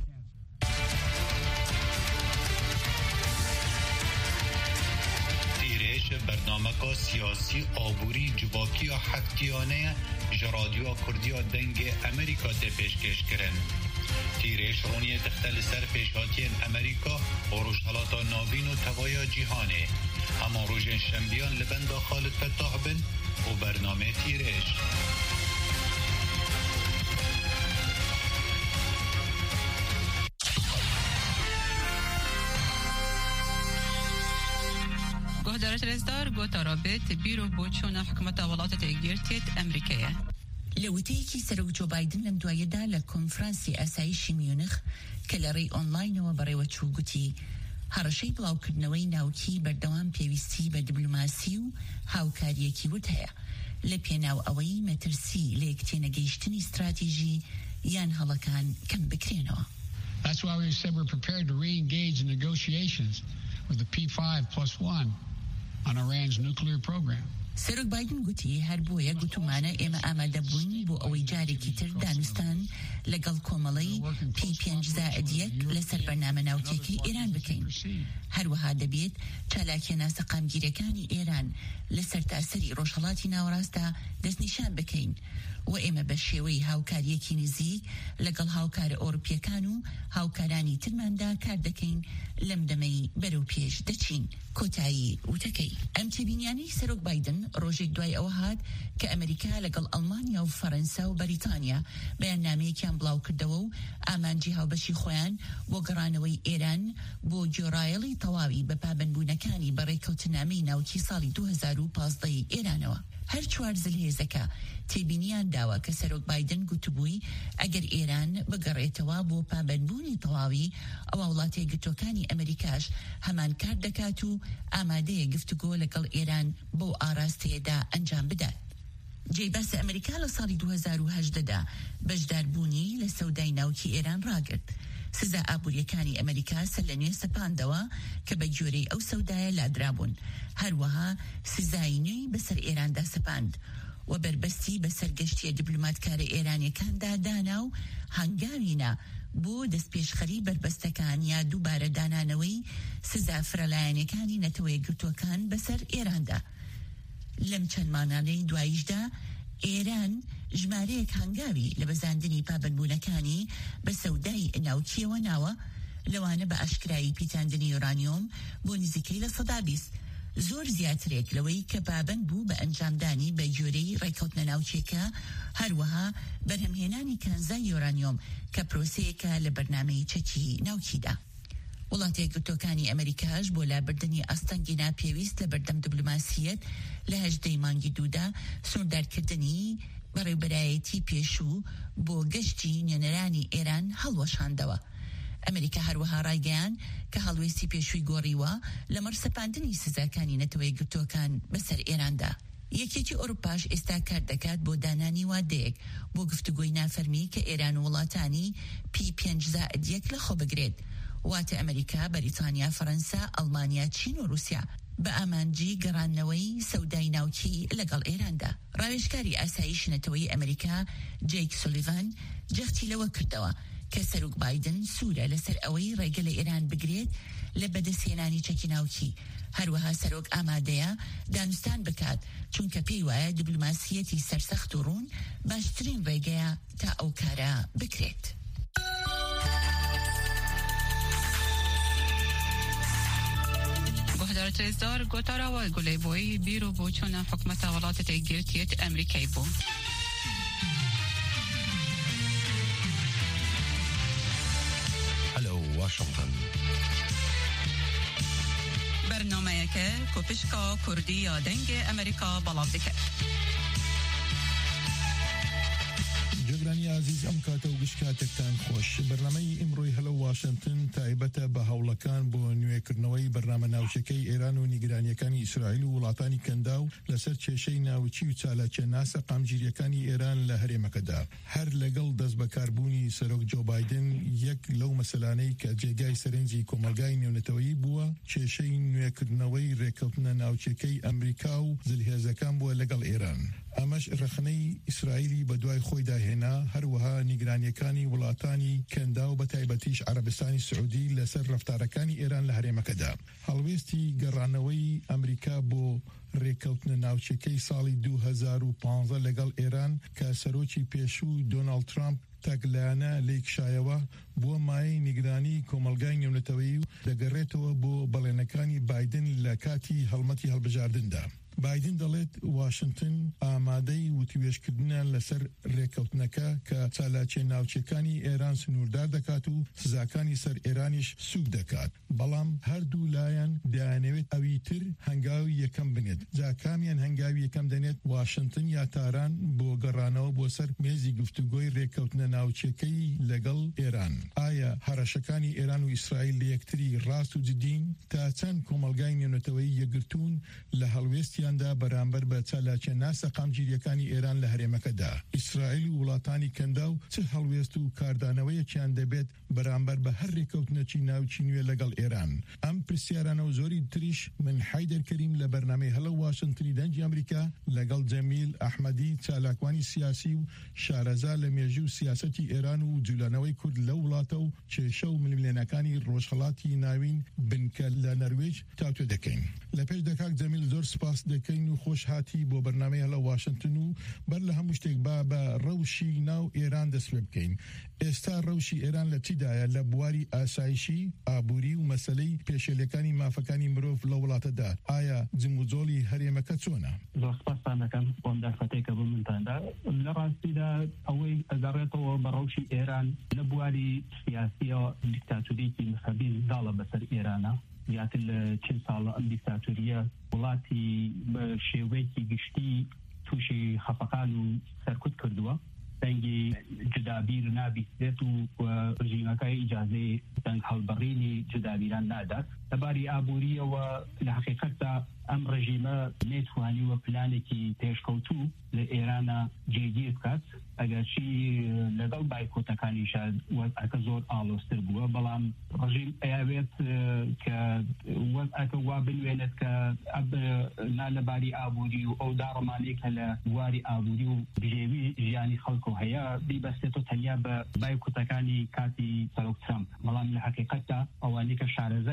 برنامه سیاسی آبوری جواکی و حکتیانه جرادیو کردیا دنگ امریکا ده پیشکش کرن. تیرش رونی دختل سر پیشهاتین امریکا و روشحالات ناوین و توایا جیهانه. اما روژن شنبیان لبند خالد فتاح بن و برنامه تیرش. گهدارت رزدار گوتا رابط بیرو بوچونا حکومت وڵاتە یەکگرتوێت ئەمریکایە. لە وتەیەکی سەرۆک جۆ بایدن لەم دوایەدا لە کۆنفرانسی ئاسایشی میونخ کە لە ڕێی ئۆنلاینەوە بەڕێوەچوو گوتی هەڕەشەی بڵاوکردنەوەی ناوکی بەردەوام پێویستی بە دیبلۆماسی و هاوکاریەکی وت هەیە لە پێناو ئەوەی مەترسی لە یەکتێنەگەیشتنی استراتیژی یان هەڵەکان کەم بکرێنەوە. That's why we said we're prepared to re-engage in negotiations with the P five plus one on Iran's nuclear program. سەرۆک بایدن گوتی هەر بۆیە گوتومانە ئێمە ئامادە بووین بۆ ئەوەی جارێکی تر دانوستان لەگەڵ کۆمەڵەی پی پێنج زائد یەک لەسەر بەرنامە ناوتێکی ئێران بکەین. هەروەها دەبێت چالاکیە ناسەقامگیرەکانی ئێران لە سەرتاسەری ڕۆژهەڵاتی ناوەڕاستدا دەستنیشان بکەین و ئێمە بە شێوەی هاوکاریەکی نزیک لەگەڵ هاوکارە ئۆروپیەکان و هاوکارانی ترماندا کار دەکەین لەم دەمەی بەرەو پێش دەچین. کۆتایی وتەکەی ئەم تێبینیانەی سەرۆک بایدن ڕۆژێک دوای ئەوە هات کە ئەمریکا لەگەڵ ئەڵمانیا و فەڕەنسا و بەریتانیا بەیاننامەیەکیان بڵاو کردەوە و ئامانجی هاوبەشی خۆیان بۆ گەڕانەوەی ئێران بۆ گێڕایەڵی تەواوی بە پابەندبوونەکانی بەڕێکەوتنامەی ناوکی ساڵی دوو هەزار و پانزدەی ئێرانەوە. هەر چوار زلهێزەکە تێبینیان داوە کە سەرۆک بایدن گوتبووی ئەگەر ئێران بگەڕێتەوە بۆ پابەندبوونی تەواوی ئەوە وڵاتە یەکگرتووەکانی ئەمریکاش هەمان کار دەکات و ئامادەیە گفتوگۆ لەگەڵ ئێران بۆ ئاراستەیەدا ئەنجام بدات. جێبەس ئەمریکا لە ساڵی دوو هەزار و هەژدەدا بەشداربوونی لە سەودای ناوکی ئێران ڕاگرت. سزا ئابوووریەکانی ئەمریکا سەر لە نوێ سەپاندەوە کە بە گوێرەی ئەو سەودایە لادرابوون. هەروەها سزای نوێی بەسەر ئێراندا سەپاند و بربەستی بەسەر گەشتیە دیبلۆماتکارە ئێرانیەکاندا دانا و هەنگاوینە بۆ دەستپێشخەری بربەستەکان یا دووبارە دانانەوەی سزا فرەلایەنەکانی نەتەوە یەکگرتووەکان بەسەر ئێراندا. لەم چەند مانانەی دواییشدا ئێران ژمارەیەک هەنگاوی لە بەزاندنی پابەندبوونەکانی بە سەودای ناوکیەوە ناوە لەوانە بە ئاشکرایی پیتاندنی یۆرانیۆم بۆ نزیکەی لە سەدا بیست زۆر زیاترێک لەوەی کە پابەند بوو بە ئەنجامدانی بە گوێرەی ڕێکەوتنە ناوچێکە، هەروەها بەرهەمهێنانی کانزای یۆرانیۆم کە پرۆسەیەکە لە بەرنامەی چەکی ناوکیدا. وڵاتە یەکگرتووەکانی ئەمریکاش بۆ لابردنی ئەستەنگی ناپێویست لە بەردەم دیبلۆماسیەت لە هەژدەی مانگی دوودا سنوردارکردنی بەڕێوەبەرایەتی پێشوو بۆ گەشتی نوێنەرانی ئێران هەڵوەشاندەوە. ئەمریکا هەروەها ڕایگەیان کە هەڵوێستی پێشووی گۆڕیوە لەمەڕ سەپاندنی سزاکانی نەتەوە یەکگرتووەکان بەسەر ئێراندا. یەکێتی ئۆروپاش ئێستا کار دەکات بۆ دانانی وادەیەک بۆ گفتوگۆی نافەرمی کە ئێران و وڵاتانی پی پێنج زائد یەک لەخۆ بگرێت، واتە ئەمریکا، بەریتانیا، فەرەنسا، ئەڵمانیا، چین و رووسیا بە ئامانجی گەڕانەوەی سەودای ناوکی لەگەڵ ئێراندا. ڕاوێژکاری ئاسایش نەتەوەی ئەمریکا جەیک سولیڤان جەختی لەوە کردەوە کە سەرۆک بایدن سوورە لەسەر ئەوەی ڕێگە لە ئێران بگرێت لە بەدەستهێنانی چەکی ناوکی. هەروەها سەرۆک ئامادەیە دانوستان بکات چونکە پێی وایە دیبلۆماسیەتی سەرسەخت و ڕوون باشترین ڕێگەیە تا ئەو کارە بکرێت. گۆهدارت رێزدار گۆتاراوە گولەیبۆی بیرۆ بۆ چۆنە حکومەتە وڵاتە تێگیرتیەت ئەمریکای بوو. واشنطن برنامه‌یەکە کۆپشکا کوردی یا دەنگ ئەمریکا بەڵاو دەکات. جگرانی عزیز ئەم کاتە و گشتکاتێکتان خۆش. بەرنامەی ئیمڕۆی هەلە واشنطن تایبەتە بە هەوڵەکان بۆ نوێکردنەوەی بەرنامە ناوچەکەی ئێران و نیگرانیەکانی ئیسرائیل و وڵاتانی کەنداو لەسەر کێشەی ناوچی و چالاکیە ناسە قامگیریەکانی ئێران لە هەرێمەکەدا. هەر لەگەڵ دەست بەکاربوونی سەرۆک جۆ بایدن یەک لەو مەسەلانەی کە جێگای سەرنجی کۆمەلگای نێونەتەوەیی بووە کێشەی نوێکردنەوەی ڕێکەوتنە ناوچەکەی ئەمریکا و جلهێزەکان بووە لەگەڵ ئێران. ئەمەش ڕخنەی ئیسرائیلی بە دوای خۆی داهێنا، هەروەها نیگرانیەکانی وڵاتانی کەندا و بە تایبەتیش عەرەبستانی سعودی لەسەر ڕەفتارەکانی ئێران لە هەرێمەکەدا. هەڵوێستی گەڕانەوەی ئەمریکا بۆ ڕێکەوتنە ناوچەکەی ساڵی دوو هەزار و پانزە لەگەڵ ئێران کە سەرۆکی پێشوو دۆناڵد ترامپ تاگلایانە لێکشایەوە بۆ مایەی نیگرانی کۆمەلگای نێونەتەوەیی و دەگەڕێتەوە بۆ بەڵێنەکانی بایدن لە کاتی هەڵمەتی هەڵبژاردندا. بایدن دەڵێت واشنطن ئامادەی وتوێشکردنە لەسەر ڕێکەوتنەکە کە چالاکیە ناوچەکانی ئێران سنووردار دەکات و سزاکانی سەر ئێرانیش سوک دەکات. بەڵام هەردوو لایەن دەیانەوێت ئەوی تر هەنگاوی یەکەم بنێت. جا کامیان هەنگاوی یەکەم دەنێت واشنطن یا تاران بۆ گەڕانەوە بۆ سەر مێزی گفتوگۆی ڕێکەوتنە ناوچەکەی لەگەڵ ئێران. ئایا هەڕەشەکانی ئێران و ئیسرائیل لە یەکتری ڕاست و جدین تا چەند کۆمەلگای نێونەتەوەیی یەکگرتوون لە هەڵوێستی دا بەرامبەر بە چالاکیە ناسە قامگیریەکانی ئێران لە هەرێمەکەدا. ئیسرائیل و وڵاتانی کەندا و چه هەڵوێست و کاردانەوەیەکیان دەبێت بەرامبەر بە هەر ڕێکەوتنەکی ناوچی نوێ لەگەڵ ئێران. ئەم پرسیارانە و زۆری تریش من حیدەر کەریم لە بەرنامەی هەلە واشنتنی دەنگی ئەمریکا لەگەڵ جەمیل ئەحمەدی چالاکوانی سیاسی و شارەزا لە مێژوو سیاسەتی ئێران و جوولانەوەی کورد لە وڵاتە و کێشە و ملیملێنەکانی ڕۆژهەڵاتی ناوین بنکە لە نەروێژ تاوتوێ دەکەین. لە پێش دەکات جەمیل زۆر سپاس دەکەین و خۆش هاتی بۆ بەرنامەی هەلە واشنتن و بەر لە هەموو شتێک با بە ڕەوشی ناو ئێران دەسوێ بکەین. ئێستا ڕەوشی ئێران لە چیدایە لە بواری ئاسایشی، ئابووری و مەسەلەی پێشێلەکانی مافەکانی مرۆڤ لە وڵاتەدا؟ ئایا جموجۆڵی هەرێمەکە چۆنە؟ زۆر سپاسان دەکەم بۆم دەرفەتێکە بۆ منتاندا. لە ڕاستیدا ئەوەی ئەگەڕێتەوە بە ڕەوشی ئێران لە بواری سیاسیەوە دیکتاتوریەکی مذهبی داڵە بەسەر ئێرانە. زیاتر لە چند ساڵە ئەم دیکتاتوریە وڵاتی بە شێوەیەکی گشتی تووشی خەفەقان و سەرکوت کردووە. دەنگی جدابیر نابیستێت و ڕژیمەکەی ئیجازەی دەنگ هەڵبڕینی جدابیران نادات. لەباری ئابووریەوە لە حقیقەتدا ئەم ڕژیمە نێتوانیوە پلانێکی پێشکەوتوو لە ئێرانە جێگیر بکات. ئەگەرچی لەگەڵ بایکۆتەکانیشە وەزعەکە زۆر ئاڵۆزتر بووە، بەڵام ڕژیم ئەیاوێت کە وەزعەکە وا بنوێنێت کە نا لەباری ئابووری و ئەو داڕەمانەی کە لە بواری ئابووری و بژێوی ژیانی خەڵکو هەیە بیبەستێتەوە تەنیا بە بایکۆتەکانی کاتی سەرۆک ترامپ. بەڵام لە حقیقەتدا ئەوانەی کە شارەزای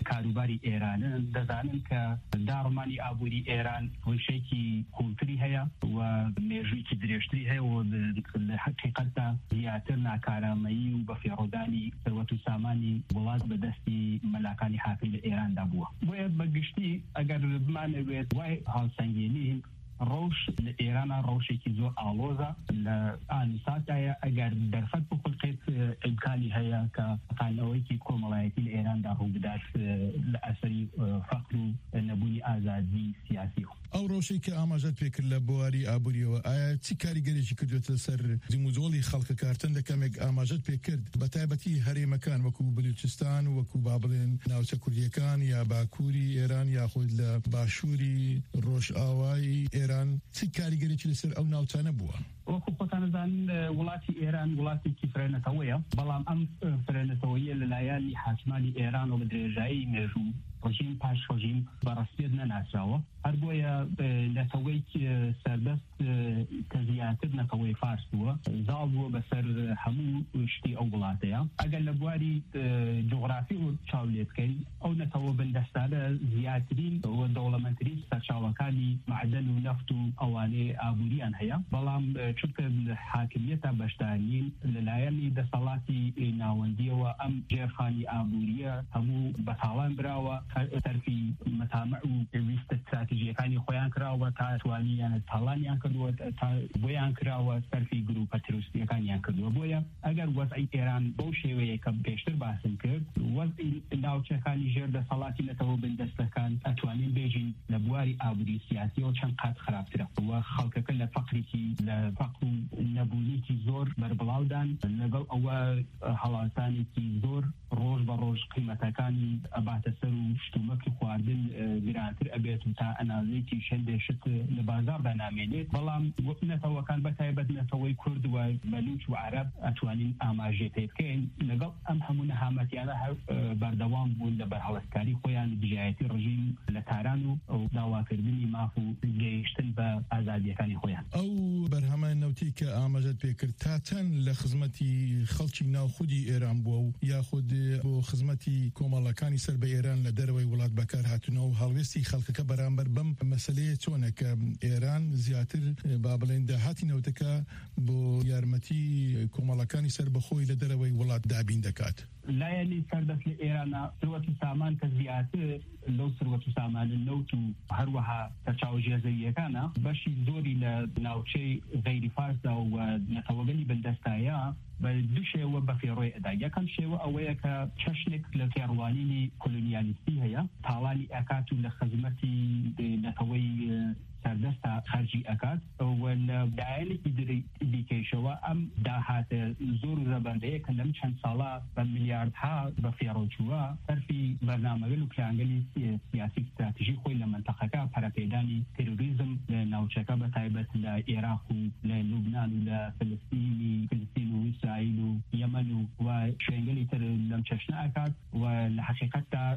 کاروباری ئێران دەزانن کە داڕمانی ئابووری ئێران ڕیشێکی کوڵتری هەیە و مێژوویکی درێژتری هەیە و لە حقیقەتدا زیاتر ناکارامەیی و بە فێڕۆدانی ثروەت و سامانی وڵات بەدەستی مەلاکانی حاکم لە ئێراندا بووە. بۆیە بەگشتی ئەگەر بمانەوێت وای هاوسەنگێنی ڕۆژ لە ئێرانە ڕۆژێکی زۆر ئاڵۆزە لە ئانوساتایە ئەگەر دەرفەت بخولقێت ئیمکانی هەیە کە قانەوەیکی کۆمەڵایەتی لە ئێراندا ڕوو بدات لە ئەسەری فەقر و نەبوونی ئازادی سیاسی. ئەو ڕۆژەی کە ئاماژەت پێکرد لە بواری ئابووریەوە ئایا چی کاریگەرێکی کردوێتە سەر جموزۆڵی خەڵکە کارتن دەکەمێک ئاماژەت پێکرد بە تایبەتی هەرێمەکان وەکو بلوچستان وەکو با بڵێن ناوچە کوردیەکان یا باکووری ئێران یاخود لە باشووری ڕۆژئاوای ئێران چی کاریگەرێکی لەسەر ئەو ناوچانە بووە؟ وەکو خۆتانەزان وڵاتی ئێران وڵاتێکی فرێنەتەوەیە بەڵام ئەم فرێنەتەوەیە لەلایەنی حاکمانی ئێران و بە درێژایی مێژوو ڕژیم پاش ڕژیم بەڕەسپێت نەناسراوە هەر بۆیە نەتەوەی سەردەست کە زیاتر نەتەوەی فارس بووە زاڵ بووە بەسەر هەموو شتی ئەو وڵاتەیە. ئەگەر لە بواری جوغرافی و چاو لێ بکەین ئەو نەتەوە بەندەستانە زیاترین و دەوڵەمەندترین سەرچاوەکانی معدن و نەفت و ئەوانەی ئابووریان هەیە بەڵام چونکە حاکمیەتە بەشدارین لەلایەنی دەسەڵاتی ناوەندیەوە ئەم جێرخانی ئابووریە هەموو بەتاڵان براوە تەرفی مەتامع و ویستە استراتیژیەکانی خۆیان کراوە تا توانیان تاڵانیان کردووە تا بۆیان کراوە سەرفی گروپە تروریستیەکانیان کردووە. بۆیە ئەگەر وەزعی ئێران بەو شێوەیە کە پێشتر باسم کرد وەزعی ناوچەکانی ژێر دەسەڵاتی نەتەوە بەندەستەکان ئەتوانین بێژین لە بواری ئابووری سیاسیەوە چەند قات خراپترە و خەڵکەکە لە فەقرێکی لە فەقر و نەبوونیکی زۆر بەربڵاودان لەگەڵ ئەوە هەڵاتانێکی زۆر ڕۆژ بە ڕۆژ قیمەتەکانی ئەباتە سەر و شتومەکی خواردن گرانتر ئەبێت و تا ئەنازەیەکی شەندێشت لە بازاردا نامێنێت. بەڵام نەتەوەکان بەتایبەت نەتەوەی کورد و بەلوچ و عەرەب ئەتوانین ئاماژێ پێ بکەین لەگەڵ ئەم هەموو نەهامەتیانە هەر بەردەوام بوون لە بەرهەڵەتکاری خۆیان دژایەتی ڕژیم لە تاران و داواکردنی ماف و گەیشتن بە ئازادیەکانی خۆیان. ئەو بەرهەمە نەوتی کە ئاماژەت پێکرد تا چەند لە خزمەتی خەڵکی ناوخودی ئێران بووە و یاخود بۆ خزمەتی کۆمەڵەکانی سەر بە ئێران لە دەرەوەی وڵات بەکار هاتوونەوە و هەڵوێستی خەڵکەکە بەرامبەر بەم مەسەلەیە چۆنە کە ئێران زیاتر با بڵێن داهاتی نەوتەکە بۆ یارمەتی کۆمەڵەکانی سەر بەخۆی لە دەرەوەی وڵات دابین دەکات. لایەنی سەردەست لە ئێرانە سروەت و سامان کە زیاتر لەو سروەت و سامانە نەوت و هەروەها تەچاوژێزەییەکانە بەشی زۆری لە ناوچەی غەیری فارسدا و نەتەوەگەلی بەندەستایە بە دوو شێوە بە فێڕۆی ئەدا. یەکەم شێوە ئەوەیە کە چەشنێک لە فێڕوانینی کۆلۆنیالیستی هەیە تاڵانی ئەکات و لە خزمەتی نەتەوەی سەردەستە خەرجی ئەکات و لە دایەنێکی دیکەیشەوە ئەم داهاتە زۆر و زەبەندەیە کە لەم چەند ساڵە بە میلیاردها بە فێڕۆچووە سەرفی بەرنامەگەل و پلانگەلی سیاسی استراتیژی خۆی لە منتەقەکە پەرەپێدانی تێروریزم لە ناوچەکە بە تایبەت لە عێراق و لە لوبنان و لە فلستینی فلستین و ئیسرائیل و یەمەن و و شوێنگەلی تر لەم چەشنە ئەکات و لە حەقیقەتدا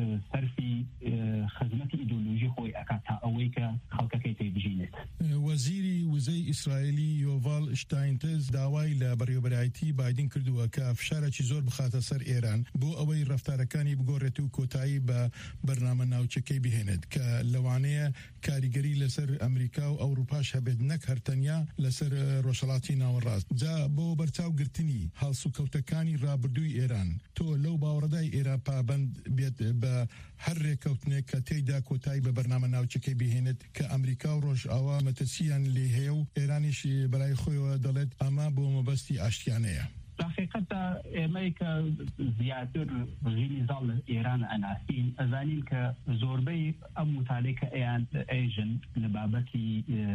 سەرفی خزمەتی ئیدۆلۆژی خۆی ئەکات تا ئەوەی کە خەڵکەکەی تێبژینێت. وەزیری وزەی ئیسرائیلی یۆڤال شتاینتز داوای لە بەڕێوەبەرایەتی بایدن کردووە کە فشارێکی زۆر بخاتە سەر ئێران بۆ ئەوەی ڕەفتارەکانی بگۆڕێت و کۆتایی بە بەرنامە ناوچەکەی بهێنێت کە لەوانەیە کاریگەری لەسەر ئەمریکا و ئەوروپاش هەبێت نەک هەرتەنیا لەسەر ڕۆژهەڵاتی ناوەڕاست. جا بۆ بەرچاو گرتنی هەڵسوکەوتەکانی ڕابردووی ئێران تۆ لەو باوەڕدای ئێران پابەند بێت بە هەر ڕێکەوتنێک کە تێیدا کۆتایی بە بەرنامە ناوچەکەی بهێنێت کە ئەمریکا و ڕۆژئاوا مەترسیان لێ هەیە و ئێرانیش بەلای خۆیەوە دەڵێت ئەمە بۆ مەبەستی ئاشتیانەیە. حقیقەتە ئێمەی کە زیاتر ڕژیمی زاڵ لە ئێران ئەناسین ئەزانین کە زۆربەی ئەم متالەی کە ئەیان ئەیژن لە بابەتی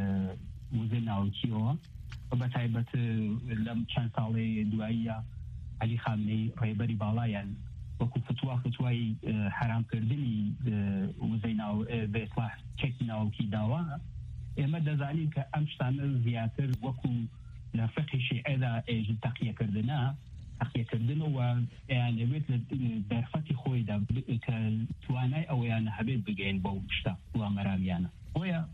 وزەی ناوچیەوە بە تایبەت لەم چەند ساڵەی دواییە عەلی خامنەی ڕێبەری باڵایان وەکو فتووا فتوای حرامکردنی وزەی ناو بێسلاح چەکی ناوکی داوە ئێمە دەزانین کە ئەم شتانە زیاتر وەکو لە فقهی شیعەدا ئێژن تەقیەکردنە تەقیەکردنەوە ئەیانەوێت لە دەرفەتی خۆیدا کە توانای ئەوەیان هەبێت بگەین بەو شتە وامەراویانە. ويا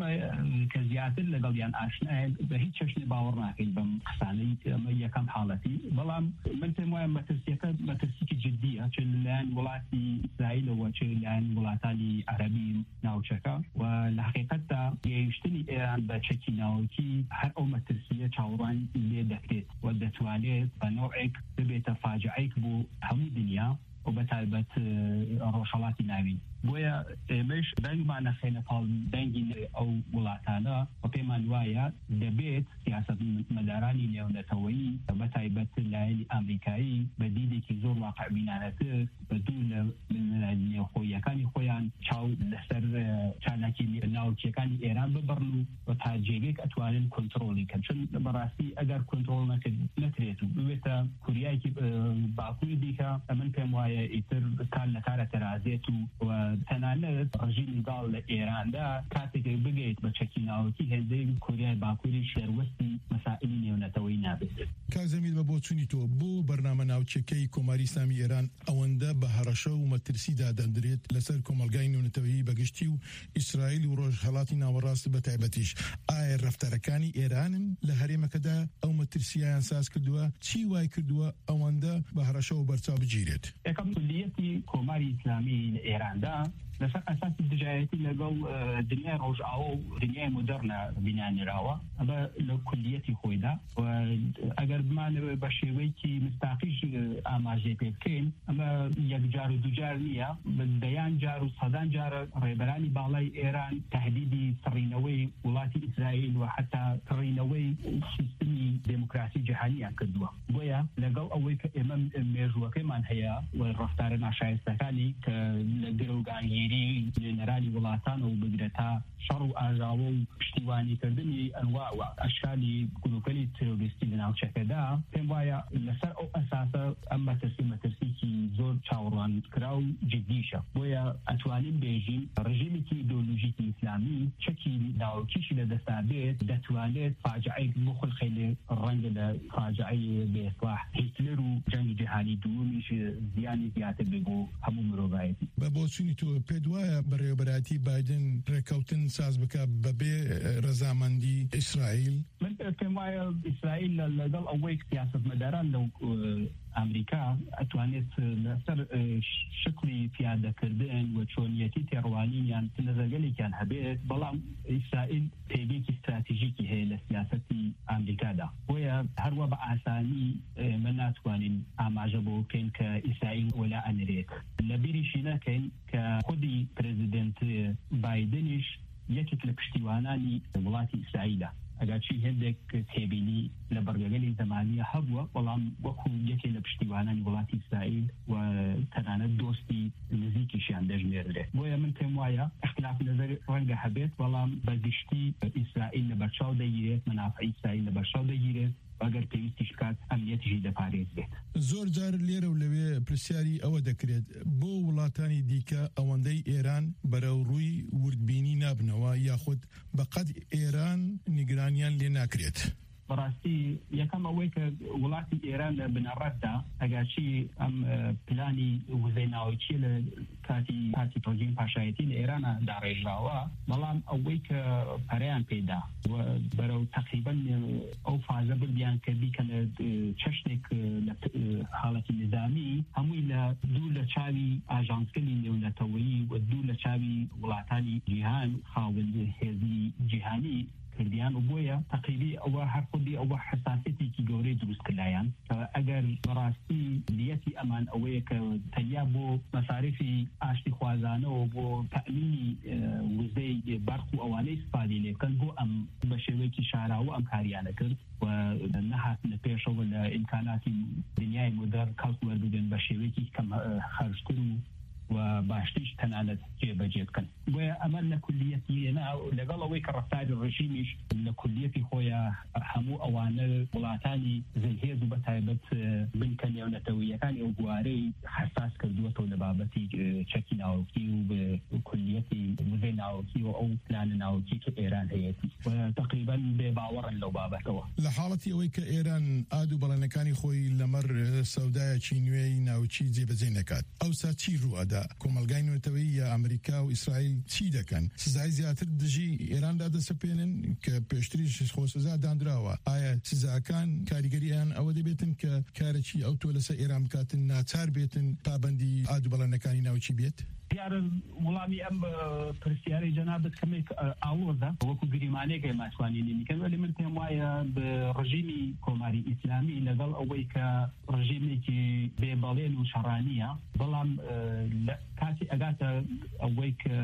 إما كزيادة لقليان أشناء بهيج شيء باورنا في بمقصاني ما يكم حالتي بلام من تمويه ما تسيك ما تسيك جدية شلان ولاتي إسرائيل وشلان ولاتالي عربي ناوشكا والحقيقة يشتني إيران بشكل ناوكي هر أو ما تسيه شاوران اللي دكتت ودتواليت بنوعك ببيت فاجعيك بو هم الدنيا وبتعبت روشالات ناوي بويا مش دنگ معنا خينا قال دنگي أو ولاتانا وبيمان وايا دبيت سياسة مداراني ليونتوي بتعبت العيل أمريكاي بديدي كيزور واقع بينانته بدون من الخويا كان خويان شاو لسر شانكي ناوتي كان إيران ببرلو وتاجيك أتوالين كنترولي كان شن براسي أجر كنترول نكد نتريتو بيتا كورياي كي باكوي ديكا أمن كم وايا يتر كان لكارة ترازيتو و تنانه رژیم قال ایران دا کاتی که بگید بچکینا و کی هندی کره باکوری شروستی مسائل نیونتوی نبود. کازمیل با بوچونی تو بو برنامه ناوچکی کماری سامی ایران آونده به هرشو و مترسی دادن درید لسر کمالگای نیونتوی بگشتی و اسرائیل و روش حالاتی ناوراست بتعبتیش. آیر رفتارکانی ایران لهریم کدا او مترسی انساس کردوا چی وای کردوا آونده به هرشو برتا بجیرید. یکم کلیتی کماری اسلامی ایران دا لسر أساس الدجاجات لقوا دنيا رجعوا دنيا مدرنة بناني راوا أما لكليتي خويدا وأقرب ما بشويكي مستعقيش أما جي بي كين أما يجارو دجار نية بالبيان جارو صدان جار ريبراني بالاي إيران تهديدي سرينوي ولاتي إسرائيل وحتى سرينوي سيستمي ديمقراطي جهاني كدوا ويا لقوا أويك إمام ميجوا كمان هي والرفتار عشايستكاني كلقروا قاني جنرالي ولاتان وبقرتا شر وآجاو اشتواني كردني أنواع وأشكالي قلوكالي تيروغستي لناو شكدا فين وايا لسر أو أساسا أما ترسي ما ترسيكي زور شاوران كراو جديشة ويا أتوانين بيجين رجيمكي إيدولوجيكي إسلامي شكي داو كيشي لدستابيت دتوانيت فاجعيك مخل خيلي الرنج لفاجعي بإصلاح هتلرو جنگ جهاني دوميش زياني زيادة بيقو همو مروغايتي بابوچوني تو پێدوایە بەڕێوەبەراتی بایدن ڕێکەوتن ساز بکە بەبێ ڕەزامەندی ئیسرائیل من پێم وایە ئیسرائیل لەگەڵ ئەوەی سیاسەتمەداران لەو ئەمریکا ئەتوانێت لەسەر شکلی پیادەکردن و چۆنیەتی تێڕوانینیان نەزەرگەلێکیان هەبێت بەڵام ئیسرائیل پێگەیەکی استراتیژیکی هەیە لە سیاسەتی ئەمریکادا بۆیە هەروە بە ئاسانی من ناتوانین ئاماژە بۆ بکەین کە ئیسرائیل وەلا ئەنرێت لە بیریشی نەکەین کە خودی پرێزیدنت بایدنیش یەکێک لە پشتیوانانی وڵاتی ئیسرائیلە ئەگەر چی هێندێک تێبینی لە بەرگەگەلی زەمانیە هەبووە بەڵام وەکو یەکێک لە پشتیوانانی وڵاتی ئیسرائیل و تەنانەت دۆستی نزیکیشیان دەژمێردرێت بۆیە من پێم وایە اختلاف نظر ڕەنگە هەبێت بەڵام بەگشتی ئیسرائیل لە بەرچاو دەگیرێت مەنافعی ئیسرائیل لە بەرچاو دەگیرێت ئەگەر پێویستیش بکات ئەمنیەتیشی دەپارێزرێت زۆر جار لێرە و لەوێ پرسیاری ئەوە دەکرێت بۆ وڵاتانی دیکە ئەوەندەی ئێران بەرەو ڕووی وردبینی نابنەوە یاخود بەقەد ئێران نیگرانیان لێ ناکرێت بەڕاستی یەکەم ئەوەی کە وڵاتی ئێران لە بنەڕەتدا ئەگەرچی ئەم پلانی وزەی ناوچی لە کاتی پارتی پرۆژین پاشایەتی لە ئێرانە داڕێژراوە بەڵام ئەوەی کە پەرەیان پێدا و بەرەو تەقریبەن ئەو فازە بردیان کردی کە لە چەشتێک لە حاڵەتی نظامی هەمووی لە دوو لە چاوی ئاژانسکردی نێونەتەوەیی و دوو لە چاوی وڵاتانی جیهان خاوەن هێزی جیهانی کردیان و بۆیە تقریبی ئەوە هەر خودی ئەوە حساسیتێکی گەورەی دروست کردایان کە ئەگەر بەڕاستی دیەتی ئەمان ئەوەیە کە تەنیا بۆ مەساریفی ئاشتی خوازانەوە بۆ تەئمینی وزەی بەرق و ئەوانەی استفادە لێ بکەن بۆ ئەم بە شێوەیەکی شاراوە ئەم کاریانە کرد و نەهاتنە پێشەوە لە ئیمکاناتی دنیای مۆدەرن کەڵک وەربگرن بە شێوەیەکی کەم خەرجتر و و باشتیش تەنانەت جێبەجێ بکەن بۆیە ئەمە لە کولیەتی لەگەڵ ئەوەی کە ڕەفتاری ڕژیمیش لە کولیەتی خۆیان هەموو ئەوانە وڵاتانی زەلهێز و بەتایبەت بنکە نێونەتەوەیەکانی ئەو بوارەی حساس کردووەتەوە لە بابەتی چەکی ناوەکی و بە کولیەتی وزەی ناوەکی و ئەو پلانە ناوەکی کە ئێران هەیەتی و تقریبا بێ باوەڕن لەو بابەتەوە لە حاڵەتی ئەوەی کە ئێران ئاد و بەڵێنەکانی خۆی لەمەڕ سەودایەکی نوێی ناوچی جێبەجێ نەکات ئەوسا چی ڕوئەدا کۆمەلگای نوێتەوەی یا ئەمریکا و ئیسرائیل چی دەکەن سزای زیاتر دژی ئێراندا دەسەپێنن کە پێشتریش خۆسەزا دانراوە ئایا سزاکان کاریگەریان ئەوە دەبێتن کە کارێکی ئەو تۆ لەسەر ئێران بکاتن ناچار بێتن پابەندی ئادوبەڵەنەکانی ناوچی بێت دیارە وڵامی ئەم پرسیارەی جەنابەت کەمێک ئاوردە وەکو گریمانێکی ماتوانین میکەن ولی من پێم وایە بە ڕژیمی کۆماری ئیسلامی لەگەڵ ئەوەی کە ڕژیمێکی بێبەڵێن و شەڕانیە بەڵام کاتی ئەگاتە ئەوەی کە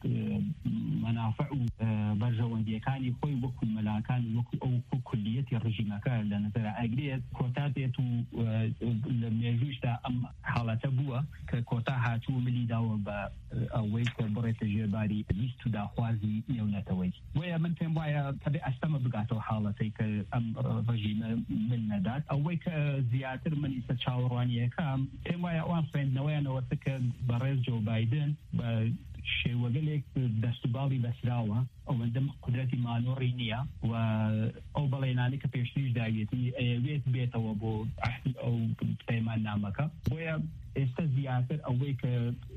مەنافع و بەرژەوەندیەکانی خۆی وەکو مەلاکان وەکو ئەو کولیەتی ڕژیمەکە لە نەزەر ئەگرێت کۆتا دێت و لە مێژوشدا ئەم حاڵەتە بووە کە کۆتا هاتووە ملی داوە بە ئەوەی کە بڕێتە ژێرباری لیست و داخوازی نێونەتەوەی وەیە من پێم وایە کەبێ ئەستەمە بگاتەوە حاڵەتەی کە ئەم ڕژیمە من نەدات ئەوەی کە زیاتر من ئیسە چاوەڕوانیەکەم پێم وایە ئەوان خوێندنەوەیانەوەتە کە بەڕێز جۆ بایدن بە شێوەگەلێک دەستوباڵی بەسراوە ئەوەندەم قدرەتی مانۆڕی نییە و ئەو بەڵێنانی کە پێشتریش داوێتی ئەوێت بێتەوە بۆ ئەو پەیمان نامەکە بۆیە ئێستا زیاتر ئەوەی کە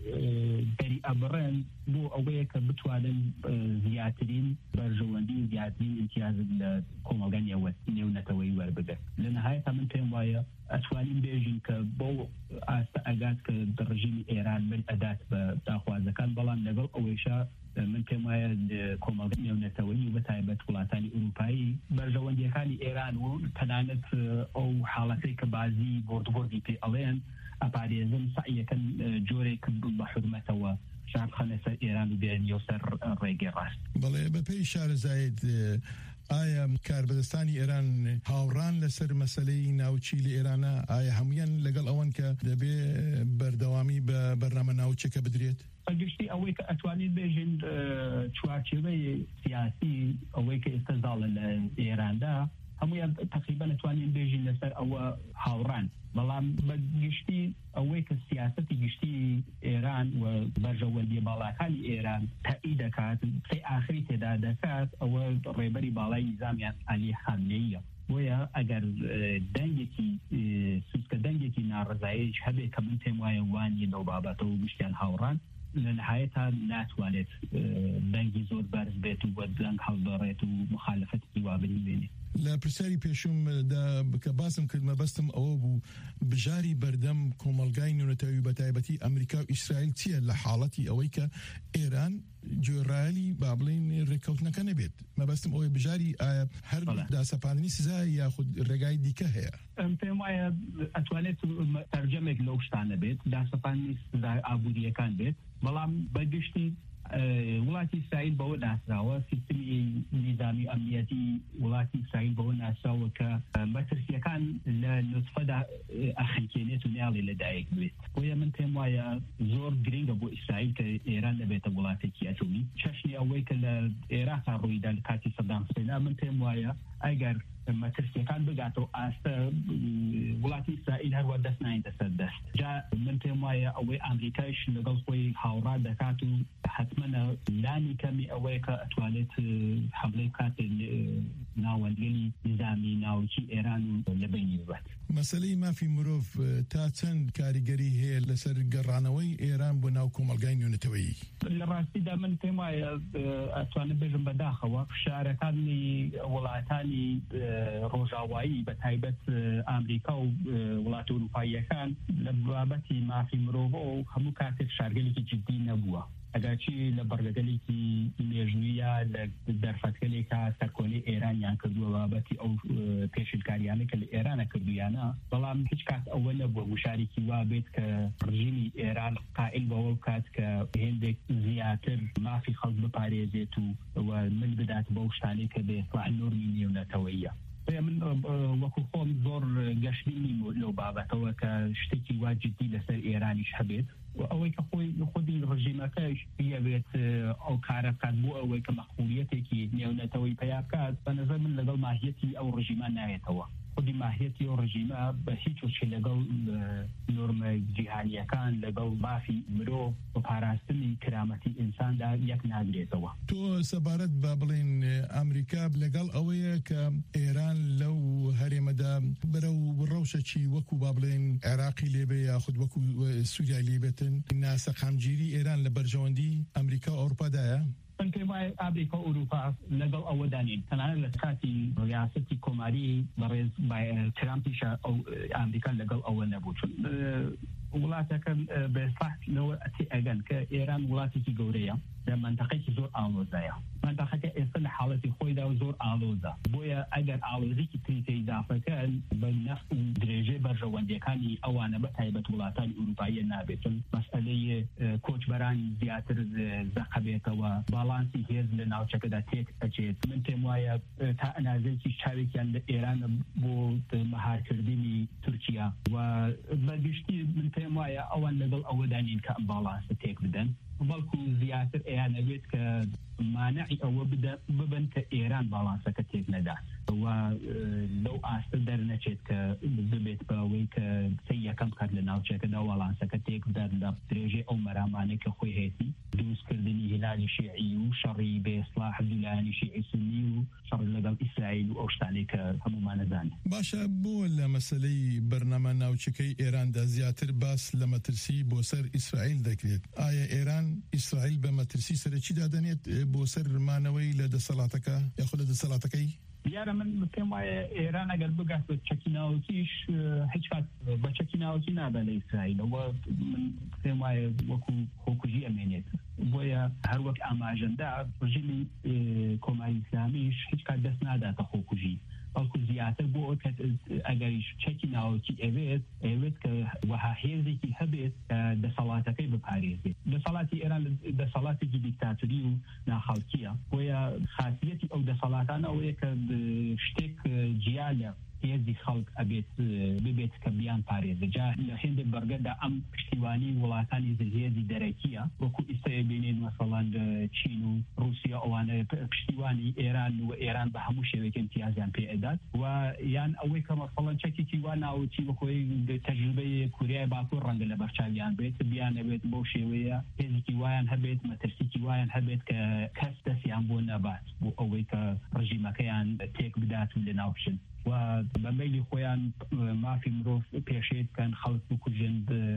دەری ئەبڕێن بۆ ئەوەیە کە بتوانن زیاترین بەرژەوەندی و زیاترین امتیازت لە کۆمەلگا نێونەتەوەی وەربگرن لە نەهایەتا من پێم وایە ئەتوانین بێژین کە بۆ ئاستا ئەگات کە ڕژیمی ئێران من ئەدات بە داخوازەکان بەڵام لەگەڵ ئەوەیشە من پێم وایە کۆمەلگا نێونەتەوەی و بەتایبەت وڵاتانی ئوروپایی بەرژەوەندیەکانی ئێران و تەنانەت ئەو حاڵەتەی کە بازی بۆردبۆردی پێ ئەڵێن ئەپارێزن سعیەکەن جۆرێک بە حرمەتەوە شان خەنە سەر ئێران و بێنیۆ سەر ڕێگەی ڕاست بەڵێ بەپێی شارەزایت ئایا کاربەدەستانی ئێران هاوڕان لەسەر مەسەلەی ناوچی لە ئێرانە ئایا هەمویان لەگەڵ ئەوەن کە دەبێ بەردەوامی بە بەرنامە ناوچەکە بدرێت گشتی ئەوەی کە ئەتوانین بێژین چوارچێوەی سیاسی ئەوەی کە ئێستا زاڵە لە ئێراندا هەمویان تقریبا ئەتوانین بێژین لەسەر ئەوە هاوڕان بەڵام بەگشتی ئەوەی کە سیاسەتی گشتی ئێران و بەرژەوەندی باڵاکانی ئێران تەئی دەکات قسەی ئاخری تێدا دەکات ئەوە ڕێبەری باڵای نیزامیان عەلی خامنەییە بۆیە ئەگەر دەنگێکی سوسکە دەنگێکی ناڕزاییش هەبێت کە من پێم وایە وانی لەو بابەتەوە گشتیان هاوڕان لە نهایەتا ناتوانێت دەنگی زۆر بەرز بێت و بە دەنگ هەڵدەڕێت و مخالفەتی وابنی بێنێت لە پرسیاری پێشومدا کە باسم کرد مەبەستم ئەوە بوو بژاری بەردەم کۆمەلگای نێونەتەوەی بەتایبەتی ئەمریکا و ئیسرائیل چییە لە حاڵەتی ئەوەی کە ئێران جۆرایلی با بڵێن ڕێکەوتنەکە نەبێت مەبەستم ئەوەی بژاری ئایا هەر داسەپاندنی سزای یاخود ڕێگای دیکە هەیە پێم وایە ئەتوانێت تەرجەمێک لەو شتانە بێت داسەپاندنی سزای ئابوووریەکان بێت بەڵام بەگشتی وڵاتی ئیسرائیل بەوە ناسراوە سیستمی نیزامی ئەمنیەتی وڵاتی ئیسرائیل بەوە ناسراوە کە مەترسیەکان لە نوتفەدا ئەخەنکێنێت و نیاڵی لەدایک بێت بۆیە من پێم وایە زۆر گرنگە بۆ ئیسرائیل کە ئێران نەبێتە وڵاتێکی ئەتۆمی چەشنی ئەوەی کە لە عێراقا ڕوویدا لە کاتی سەدام حوسێنە من پێم وایە ئەگەر مەترسیەکان بگاتەوە ئاستە وڵاتی ئیسرائیل هەروە دەست نایەتە سەر دەست جا من پێم وایە ئەوەی ئەمریکایش لەگەڵ خۆی هاوڕا دەکات و حتمەنە لانی کەمی ئەوەیە کە ئەتوانێت حملەی بکات ناوەندێلی نظامی ناوچی ئێران و لەبینی ببات مەسەلەی مافی مرۆڤ تا چەند کاریگەری هەیە لەسەر گەڕانەوەی ئێران بۆ ناو کۆمەلگای نێونەتەوەیی لە ڕاستیدا من پێم وایە ئەتوانێت بێژم بەداخەوە فشارەکانی وڵاتانی ڕۆژاوایی بە تایبەت ئامریکا و وڵات ئەوروپاییەکان لە بابەتی مافی مرۆڤ و هەموو کاتێک شارگەلێکی جدی نەبووە ئەگەرچی لە بەردەگەلێکی مێژوویە لە دەرفەتگەلێکا سەرکۆنی ئێرانیان کردووە بابەتی ئەو پێشنگاریانە کە لە ئێرانە کردویانە بەڵام هیچ کات ئەوە نەبووە وشارێکی وا بێت کە ڕژیمی ئێران قائل بەوە بکات کە هێندێک زیاتر مافی خەڵک بپارێزێت و من بدات بەو شتانەی کە بێ ئیسلاح نۆرمی نێونەتەوەییە من وەکو خۆم زۆر گەشتبینی لەو بابەتەوە کە شتێکی وا جدی لەسەر ئێرانیش هەبێت ئەوەی کە خۆی خودی ڕژیمەکەش یەبێت ئەو کارە بکات بۆ ئەوەی کە مەخولیەتێکی نێونەتەوەی پیا بکات بە نەزەر من لەگەڵ ماهیەتی ئەو ڕژیمە نایێتەوە خودی ماهیەتی و ڕژیمە بە هیچ وجهی لەگەڵ نۆرمە جیهانیەکان لەگەڵ مافی مرۆڤ و پاراستنی کرامەتی ئینساندا یەک ناگرێتەوە. تۆ سەبارەت بە بڵێن ئەمریکا لەگەڵ ئەوەیە کە ئێران لەو هەرێمەدا بەرەو ڕەوشەکی وەکو با بڵێن عێراقی لێبێ یاخود وەکو سووریا لێبێتن ناسەقامگیری ئێران لە بەرژەوەندی ئەمریکا و ئەوروپادایە؟ من پێم وایە ئامریکا و ئەوروپا لەگەڵ ئەوەدانین تەنانەت لە کاتی ڕیاسەتی کۆماری بەڕێز ترامپیشە ئەو ئامریکا لەگەڵ ئەوە نەبوو چون وڵاتەکە بەفاحت لەوە ئەتی ئەگەن کە ئێران وڵاتێکی گەورەیە لە منتەقەیەکی زۆر ئاڵۆزایە منتەقەکە ئێستا لە حاڵەتی خۆیدا و زۆر ئاڵۆزە بۆیە ئەگەر ئاڵۆزێکی تریتە ئیزافەکەن بە نەفت و درێژەی بەرژەوەندیەکانی ئەوانە بە تایبەت وڵاتانی ئوروپاییە نابێتن مەسئلەی کۆچبەرانی زیاتر زەقەبێتەوە باڵانسی هێز لە ناوچەکەدا تێک ئەچێت من پێم وایە تا ئەنازێکی چاوێکیان لە ئێرانە بۆ مەهارکردنی تورکیا و بەگشتی من پێم وایە ئەوان لەگەڵ ئەوەدانین کە ئەم باڵانسە تێک بدەن بەڵکو زیاتر ئەیانەوێت کە مانعی ئەوە ببن کە ئێران باڵانسەکە تێک نەدات و لەو ئاستە دەرنەچێت کە ببێت بەوەی کە سەی یەکەم کات لە ناوچەکەدا وەڵانسەکە تێک بدات لە درێژەی ئەو مەرامانەی کە خۆی هێتی دروستکردنی هیلالی شیعی و شەڕی بێئیسلاح دوولایانی شیعی سونی و شەڕ لەگەڵ ئیسرائیل و ئەو شتانەی کە هەمومان دەزانین. باشە بۆ لە مەسەلەی بەرنامە ناوچەکەی ئێراندا زیاتر باس لە مەترسی بۆ سەر ئیسرائیل دەکرێت ئایا ئێران ئیسرائیل بە مەترسی سەرەکی دادەنێت بۆ سەر مانەوەی لە دەسەڵاتەکە یاخود لە دەسەڵاتەکەی؟ دیارە من پێم وایە ئێران ئەگەر بگات بە چەکیناوەکیش هیچ کات بە چەکیناوەکی نابێت لە ئیسرائیلەوە من پێم وایە وەکو خۆکوژی ئەمێنێت بۆیە هەروەک ئاماژەندا ڕژیمی کۆماری ئیسلامیش هیچ کات دەست ناداتە خۆکوژی بەڵکو زیاتر بۆ کە ئەگەریش چەکی ناوەکی ئەوێت ئەوێت کە وەها هێزێکی هەبێت دەسەڵاتەکەی بپارێزێت دەسەڵاتی ئێران دەسەڵاتێکی دیکتاتوری و ناخەڵکیە بۆیە خاصیەتی ئەو دەسەڵاتانە ئەوەیە کە شتێک جیا لە هێزی خەڵک ئەبێت ببێت کە بیان پارێزە جا لە هێندێک بەرگەدا ئەم پشتیوانی وڵاتانی هێزی دەرەکیە وەکو ئیسرائیل بینێن مەسەڵەن چین و رووسیا ئەوانە پشتیوانی ئێران و ئێران بە هەموو شێوەیەک امتیازیان پێ ئەدات و یان ئەوەی کە مەسەڵەن چەکێکی وا ناوەتی بەخۆی تەجروبەی کوریای باکوور ڕەنگە لە بەرچاویان بێت بیانەبێت بەو شێوەیە هێزێکی وایان هەبێت مەترسیی وایان هەبێت کە کەس دەستیان بۆ نەبات بۆ ئەوەی کە ڕژیمەکەیان تێک بدات و لە ناوشن و بەمەیلی خۆیان مافی مرۆڤ پێشێت بکەن خەڵک بکوژن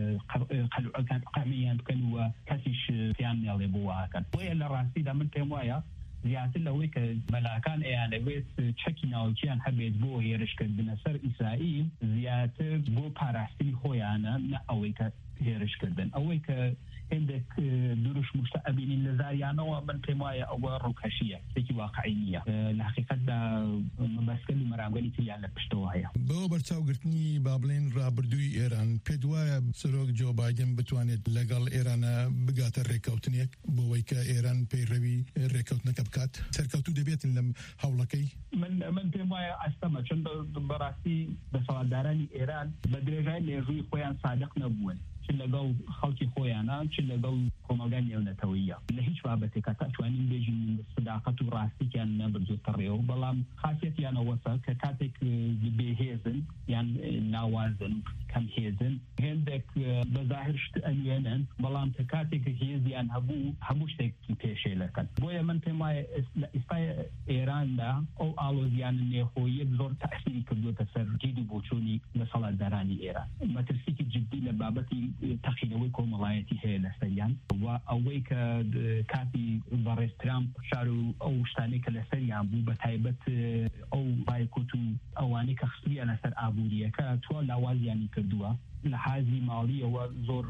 قەلوعەکان قەمیان بکەن و کەسیش پێیان نێڵێ بۆ واکەن بۆیە لە ڕاستیدا من پێم وایە زیاتر لەوەی کە مەلاکان ئەیانەوێت چەکی ناوچیان هەبێت بۆ هێرشکردنە سەر ئیسرائیل زیاتر بۆ پاراستنی خۆیانە نە ئەوەی کە هێرشکردن ئەوەی کە هندێک دروش مشتە ئەبینین لە زاریانەوە من پێم وایە ئەوە ڕووکەشیە شتێکی واقعی نییە لە حقیقەتدا مەبەستکردن و مەرامگەری تریان لە پشتەوە هەیە بەوە بەرچاوگرتنی با بڵێن ڕابردووی ئێران پێت وایە سەرۆک جۆ بایدن بتوانێت لەگەڵ ئێرانە بگاتە ڕێکەوتنێک بۆەوەی کە ئێران پەیڕەوی ڕێکەوتنەکە بکات سەرکەوتوو دەبێتن لەم هەوڵەکەی من من پێم وایە ئەستەمە چون بەڕاستی دەسەڵاتدارانی ئێران بە درێژای لێژووی خۆیان صادق نەبوون لەگەڵ خەڵکی خۆیانە چ لەگەڵ کۆمەلگای نێونەتەوەیە لە هیچ بابەتێکە تاتوانین بێژین سداقەت و ڕاستییان نەبردوتە ڕێەوە بەڵام خاصیەتیانەوەسە کە کاتێک بێهێزن یان ناوازن کەم هێزن هێندێک بەظاهر شت ئەنوێنن بەڵام کە کاتێک هێزیان هەبوو هەموو شتێکی پێشێلەکەن بۆیە من پێم وایە لە ئێستای ئێراندا ئەو ئاڵۆزیانە نێخۆیەک زۆر تەئسیری کردوتە سەر جید و بۆچوونی دەسەڵاتدارانی ئێران مەترسیی جدی لە بابەتی تەقینەوەی کۆمەڵایەتی هەیە لە سەریان و ئەوەی کە کاتی بەڕێز ترامپ شار و ئەو شتانەی کە لەسەریان بوو بە تایبەت ئەو بایکوت و ئەوانەی کە خستویان لەسەر ئابوووریەکە توە لاوازیانی کردووە لە حازی ماڵیەوە زۆر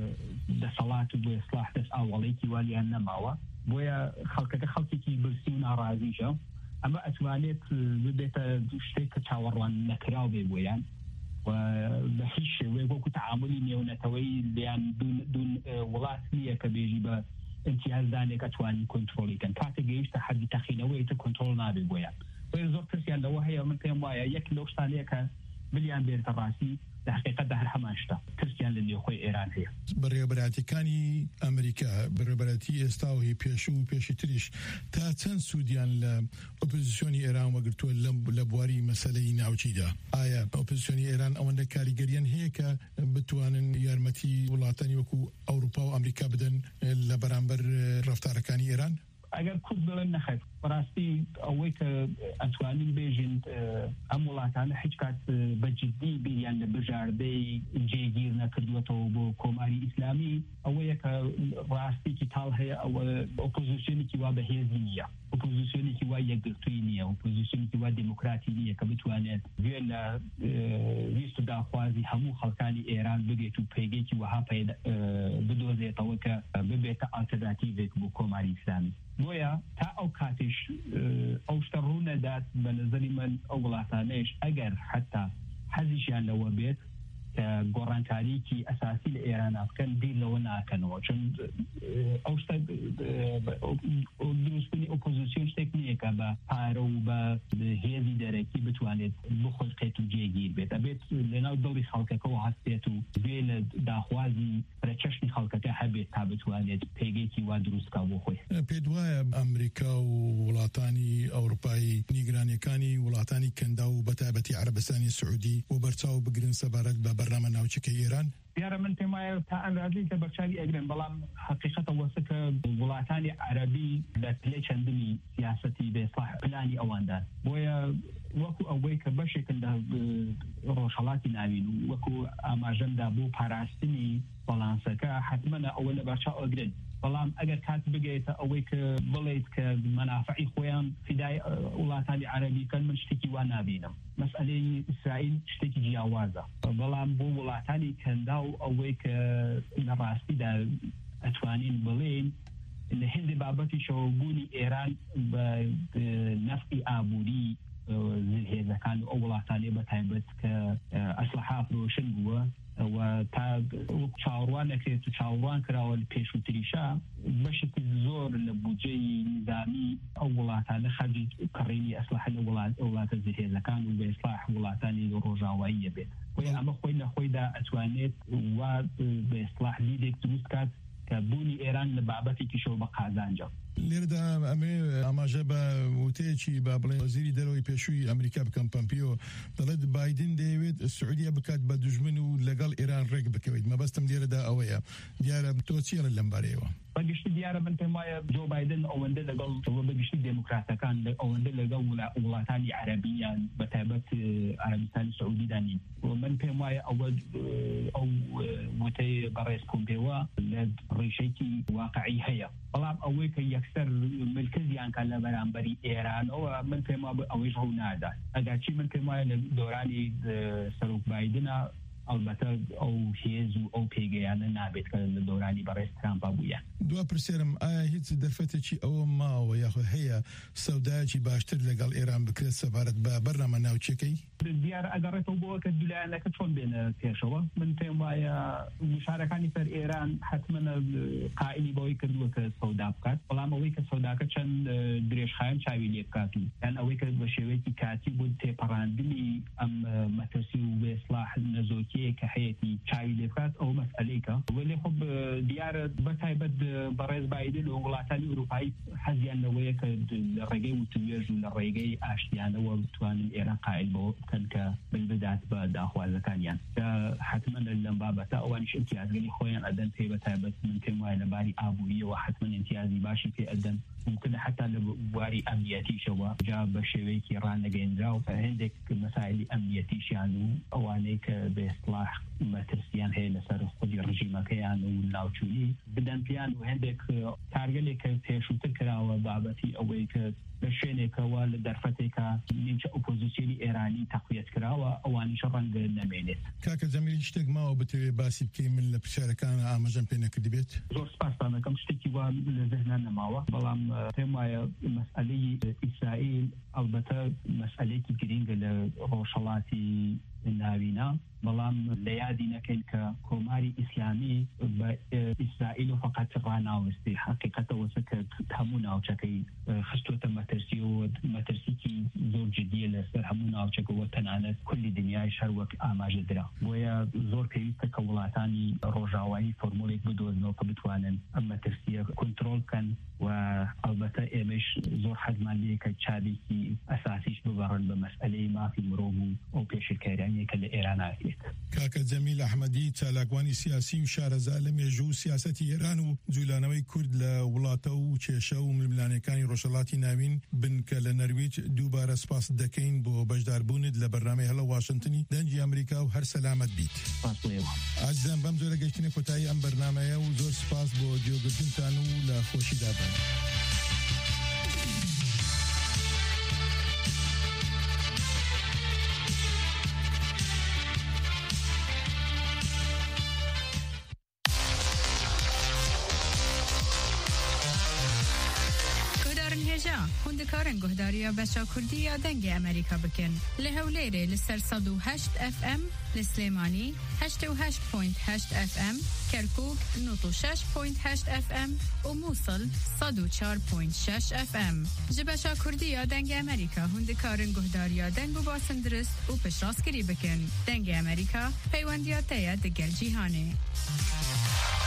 دەسەڵات و بۆ ئیسلاح دەست ئاوەڵێکی والیان نەماوە بۆیە خەڵکەکە خەڵکێکی برسی و ناڕازیشە ئەمە ئەتوانێت ببێتە شتێک کە چاوەڕوان نەکراو بێ بۆیان و بە هیچ شێوەیە وەکو تەعاملی نێونەتەوەی لیان دوون وڵات نییە کە بێژی بە امتیازدانێک ئەتوانین کۆنترۆلیکەن کاتێک گەیشتە حەدی تەقینەوەی تە کۆنترۆل نابێ بۆیان بۆیە زۆر پرسیان لەوە هەیە من پێم وایە یەک لەو شتانەیە کە بلیان بێتە ڕاستی لحقيقة هەر هەمان شتە ترسیان لە نێوخۆی ئێران هەیە. بەڕێوەبەراتەکانی ئەمریکا بەڕێوەبەراتی ئێستا و هی پێشوو و پێشی تریش تا چەند سوودیان لە ئۆپۆزیسیۆنی ئێران وەگرتووە لە بواری مەسەلەی ناوچیدا؟ ئایا ئۆپۆزیسیۆنی ئێران ئەوەندە کاریگەریان هەیە کە بتوانن یارمەتی وڵاتانی وەکو ئەوروپا و ئەمریکا بدەن لە بەرامبەر ڕەفتارەکانی ئێران؟ ئەگەر کورد بڵێن نەخێت بەڕاستی ئەوەی کە ئەتوانین بێژین ئەم وڵاتانە هیچ کات بەجددی بیریان لە بژاردەی جێگیر نەکردوێتەوە بۆ کۆماری ئیسلامی ئەوەیە کە ڕاستێکی تاڵ هەیە ئەوە ئۆپۆزیسیۆنێکی وا بەهێزی نییە، ئۆپۆزیسیۆنێکی وا یەکگرتووی نییە، ئۆپۆزیسیۆنێکی وا دموکراتی نییە کە بتوانێت گوێ لە ویست و داخوازی هەموو خەڵکانی ئێران بگێت و پێگەیەکی وەها بدۆزێتەوە کە ببێتە ئالتەرناتیڤێک بۆ کۆماری ئیسلامی. بۆیە تا ئەو کاتیش ئەو شتە ڕوو نەدات بە نظری من ئەو وڵاتانەیش ئەگەر حتا حەزیشیان لەوە بێت کە گۆڕانکاریکی ئەساسی لە ئێران بکەن بیر لەوە ناکەنەوە، چون ئەو شتە دروستبوونی ئۆپۆزیسیۆن شتێک نییە کە بە پارە و بە هێزی دەرەکی بتوانێت بخۆی قێت و جێگیر بێت، ئەبێت لەناو دڵی خەڵکەکەەوە هەستێت و گوێ لە داخوازی پرەچەشنی خەڵکەکە هەبێت تا بتوانێت پێگەیەکی وا دروستکە بۆ خۆی. پێت وایە ئەمریکا و وڵاتانی ئەوروپایی نیگرانیەکانی وڵاتانی کەندا و بەتایبەتی عەرەبستانی سعودی و بەرچاو بگرن سەبارەت بە بەرنامە ناوچەکەی ئێران؟ دیارە من پێم وایە تا ئەندازەی کە بەرچاوی ئەگرن، بەڵام حقیقەتە وەسە کە وڵاتانی عەرەبی لە پلەی چەندمی سیاسەتی بێسڵاح پلانی ئەواندان، بۆیە وەکو ئەوەی کە بەشێکن لە ڕۆژهەڵاتی ناوین و وەکو ئاماژەمدا بۆ پاراستنی بەڵانسەکە حتمەنە ئەوە لە بەرچاو ئەگرن، بەڵام ئەگەر کات بگەیتە ئەوەی کە بڵێیت کە مەنافعی خۆیان فیدای وڵاتانی عەرەبی کەن، من شتێکی وا نابینم. مەسئلەی ئیسرائیل شتێکی جیاوازە، بەڵام بۆ وڵاتانی کەندا و ئەوەی کە لە ڕاستیدا ئەتوانین بڵێن لە هێندی بابەتی شەوەبوونی ئێران بە نەفعی ئابووری هێزەکان و ئەو وڵاتانی بەتایبەت کە ئەسلحە فرۆشن بووە و تا چاوەڕوان نەکرێت و چاوەڕوان کراوە لە پێشووتریشا بەشێکی زۆر لە بودجەی نظامی ئەو وڵاتانە خەرجی کڕینی ئەسلحە لە وڵاتە هێزەکان و بە ئیسلاح وڵاتانی ڕۆژاواییە بێت. بۆیە ئەمە خۆی لە خۆیدا ئەتوانێت وا بە ئیسلاح لیدێک دروست کات کە بوونی ئێران لە بابەتێکی شەو بە قازانجە. لێرەدا ئەمێ ئاماژە بە وتەیەکی با بڵێ وەزیری دەرەوەی پێشووی ئەمریکا بکەم پۆمپیۆ دەڵێت بایدن دەیەوێت سعودیا بکات بە دوژمن و لەگەڵ ئێران ڕێک بکەوێت. مەبەستم لێرەدا ئەوەیە، دیارە تۆ چیە لەم بارەیەوە؟ بەگشتی دیارە من پێم وایە جۆ بایدن ئەوەندە لەگەڵ بەگشتی دموکراتەکان ئەوەندە لەگەڵ وڵاتانی عەرەبیان بەتایبەت عەرەبستانی سعودیدانی، من پێم وایە ئەوە ئەو وتەی بەڕێز پۆمپیۆ لە ڕێژەیەکی واقعی هەیە، بەڵام ئەوەی کە یەکسەر ملکزیان کە لە بەرامبەری ئێرانەوە من پێم وایە ئەوەش ڕوو نادات. ئەگەرچی من پێم وایە لە دۆرانی سەرۆک بایدنە ئەلبەتە ئەو هێز و ئەو پێگەیانە نابێت کە لە دۆرانی بەڕێز ترامپا بوویان. دوا پرسیارم ئایا هیچ دەرفەتێکی ئەوە ماوە یاخۆ هەیە سەودایەکی باشتر لەگەڵ ئێران بکرێت سەبارەت بە بەرنامە ناوچەکەی؟ دیارە ئەگەڕێتەوە بۆەوە کە دولایەنەکە چۆن بێنە پێشەوە، من پێم وایە وشارەکانی سەر ئێران حتمەنە قائلی بەوەی کردووە کە سەودا بکات، بەڵام ئەوەی کە سەوداکە چەند درێژخایەن چاوی لێ بکات و یان ئەوەی کە بە شێوەیەکی کاتی بۆ تێپەڕاندنی ئەم مەترسی و بێسڵاح نەزۆکیەیە کە هەیەی چاوی لێ بکات ئەو مەسئلەیەکە. وەلی خۆ دیارە بەتایبەت بەڕێز بایدن و وڵاتانی ئەوروپایی حەزیان لەوەیە کە لە ڕێگەی وتوێژ و لە ڕێگەی ئاشتیانەوە بتوانن ئێران قائل بەوە بکەن کە بن بدات بە داخوازەکانیان، کە حتمما لەم بابەتە ئەوانیش امتیازگەری خۆیان ئەدەن پێی بەتایبەت من پێم وایە لەباری ئابووریەوە حتمما امتیازی باشی پێ ئەدەن، ممکنە حتا لە بواری ئەمنیەتیشەوە جا بە شێوەیەکی ڕانەگەیەنرا و هەندێک مەسائلی ئەمنیەتیشیان و ئەوانەی کە بە ئیسلاح مەترسیان هەیە لەسەر خودی ڕژیمەکەیان و ناوچووی بدەن پیان و هەندێک کارگەلێک کە پێشووتر کراوە بابەتی ئەوەی کە لە شوێنێکەوە لە دەرفەتێکە نیمچە ئۆپۆزیسیۆنی ئێرانی تەقویەت کراوە ئەوانیش ڕەنگە نەمێنێت. کاکە جەمیل شتێک ماوە بتەوێ باسی بکەی من لە پرسیارەکانە ئاماژەم پێ نەکردی بێت؟ زۆر سپاسان دەکەم، شتێکی وا لە ذهنان نەماوە، بەڵام پێم وایە مەسئلەی ئیسرائیل ئەلبەتە مەسئلەیەکی گرینگە لە ڕۆژهەڵاتی ناوینا بەڵام لە یادی نەکەین کە کۆماری ئیسلامی بە ئیسرائیل و فقط ڕاناوەستی حقیقەتەوەسە کە هەموو ناوچەکەی خستوتە مەترسی و مەترسیکی زۆر جدیە لەسەر هەموو ناوچەکەەوە تەنانەت کولی دنیای شەر وەک ئاماژە درا بۆیە زۆر پێویستە کە وڵاتانی ڕۆژاوایی فۆرمۆلێک بدۆزنەوە کە بتوانن ئەم مەترسیە کۆنترۆل بکەن و ئەلبەتە ئێمەش زۆر حەزمان لێ کە چابێکی ئەساسیش ببەڕن بە مەسئلەی مافی مرۆڤ و ئەو پێشکاریانەیە کە لە ئێران هاتێت. کاکە جەمیل ئەحمەدی چالاکوانی سیاسی و شارەزا لە مێژوو و سیاسەتی ئێران و جوولانەوەی کورد لە وڵاتە و کێشە و ململانەکانی ڕۆژهەڵاتی ناوین بنکە لە نەرویج دووبارە سپاس دەکەین بۆ بەشداربوونت لە بەرنامەی هەڵە واشنگتنی دەنگی ئەمریکا و هەر سەلامەت بیت. ئازیزان بەم جۆرە گەشتنی کۆتایی ئەم بەرنامەیە و زۆر سپاس بۆ گوێگرتنتان و لە خۆشی دابن. هوندکارن گهداریا بچا کردی یا دنگ امریکا بکن لهولیره لسر صد و هشت اف ام لسلیمانی هشت و هشت پوینت هشت اف ام کرکوک نوت و شش پوینت هشت اف ام و موصل صد و چهار پوینت شش اف ام جبچا کردی یا دنگ امریکا هوندکارن گهداریا دنگ و باسن درست و پشراس کری بکن دنگ امریکا پیوندیات دیا دگل جیهانه.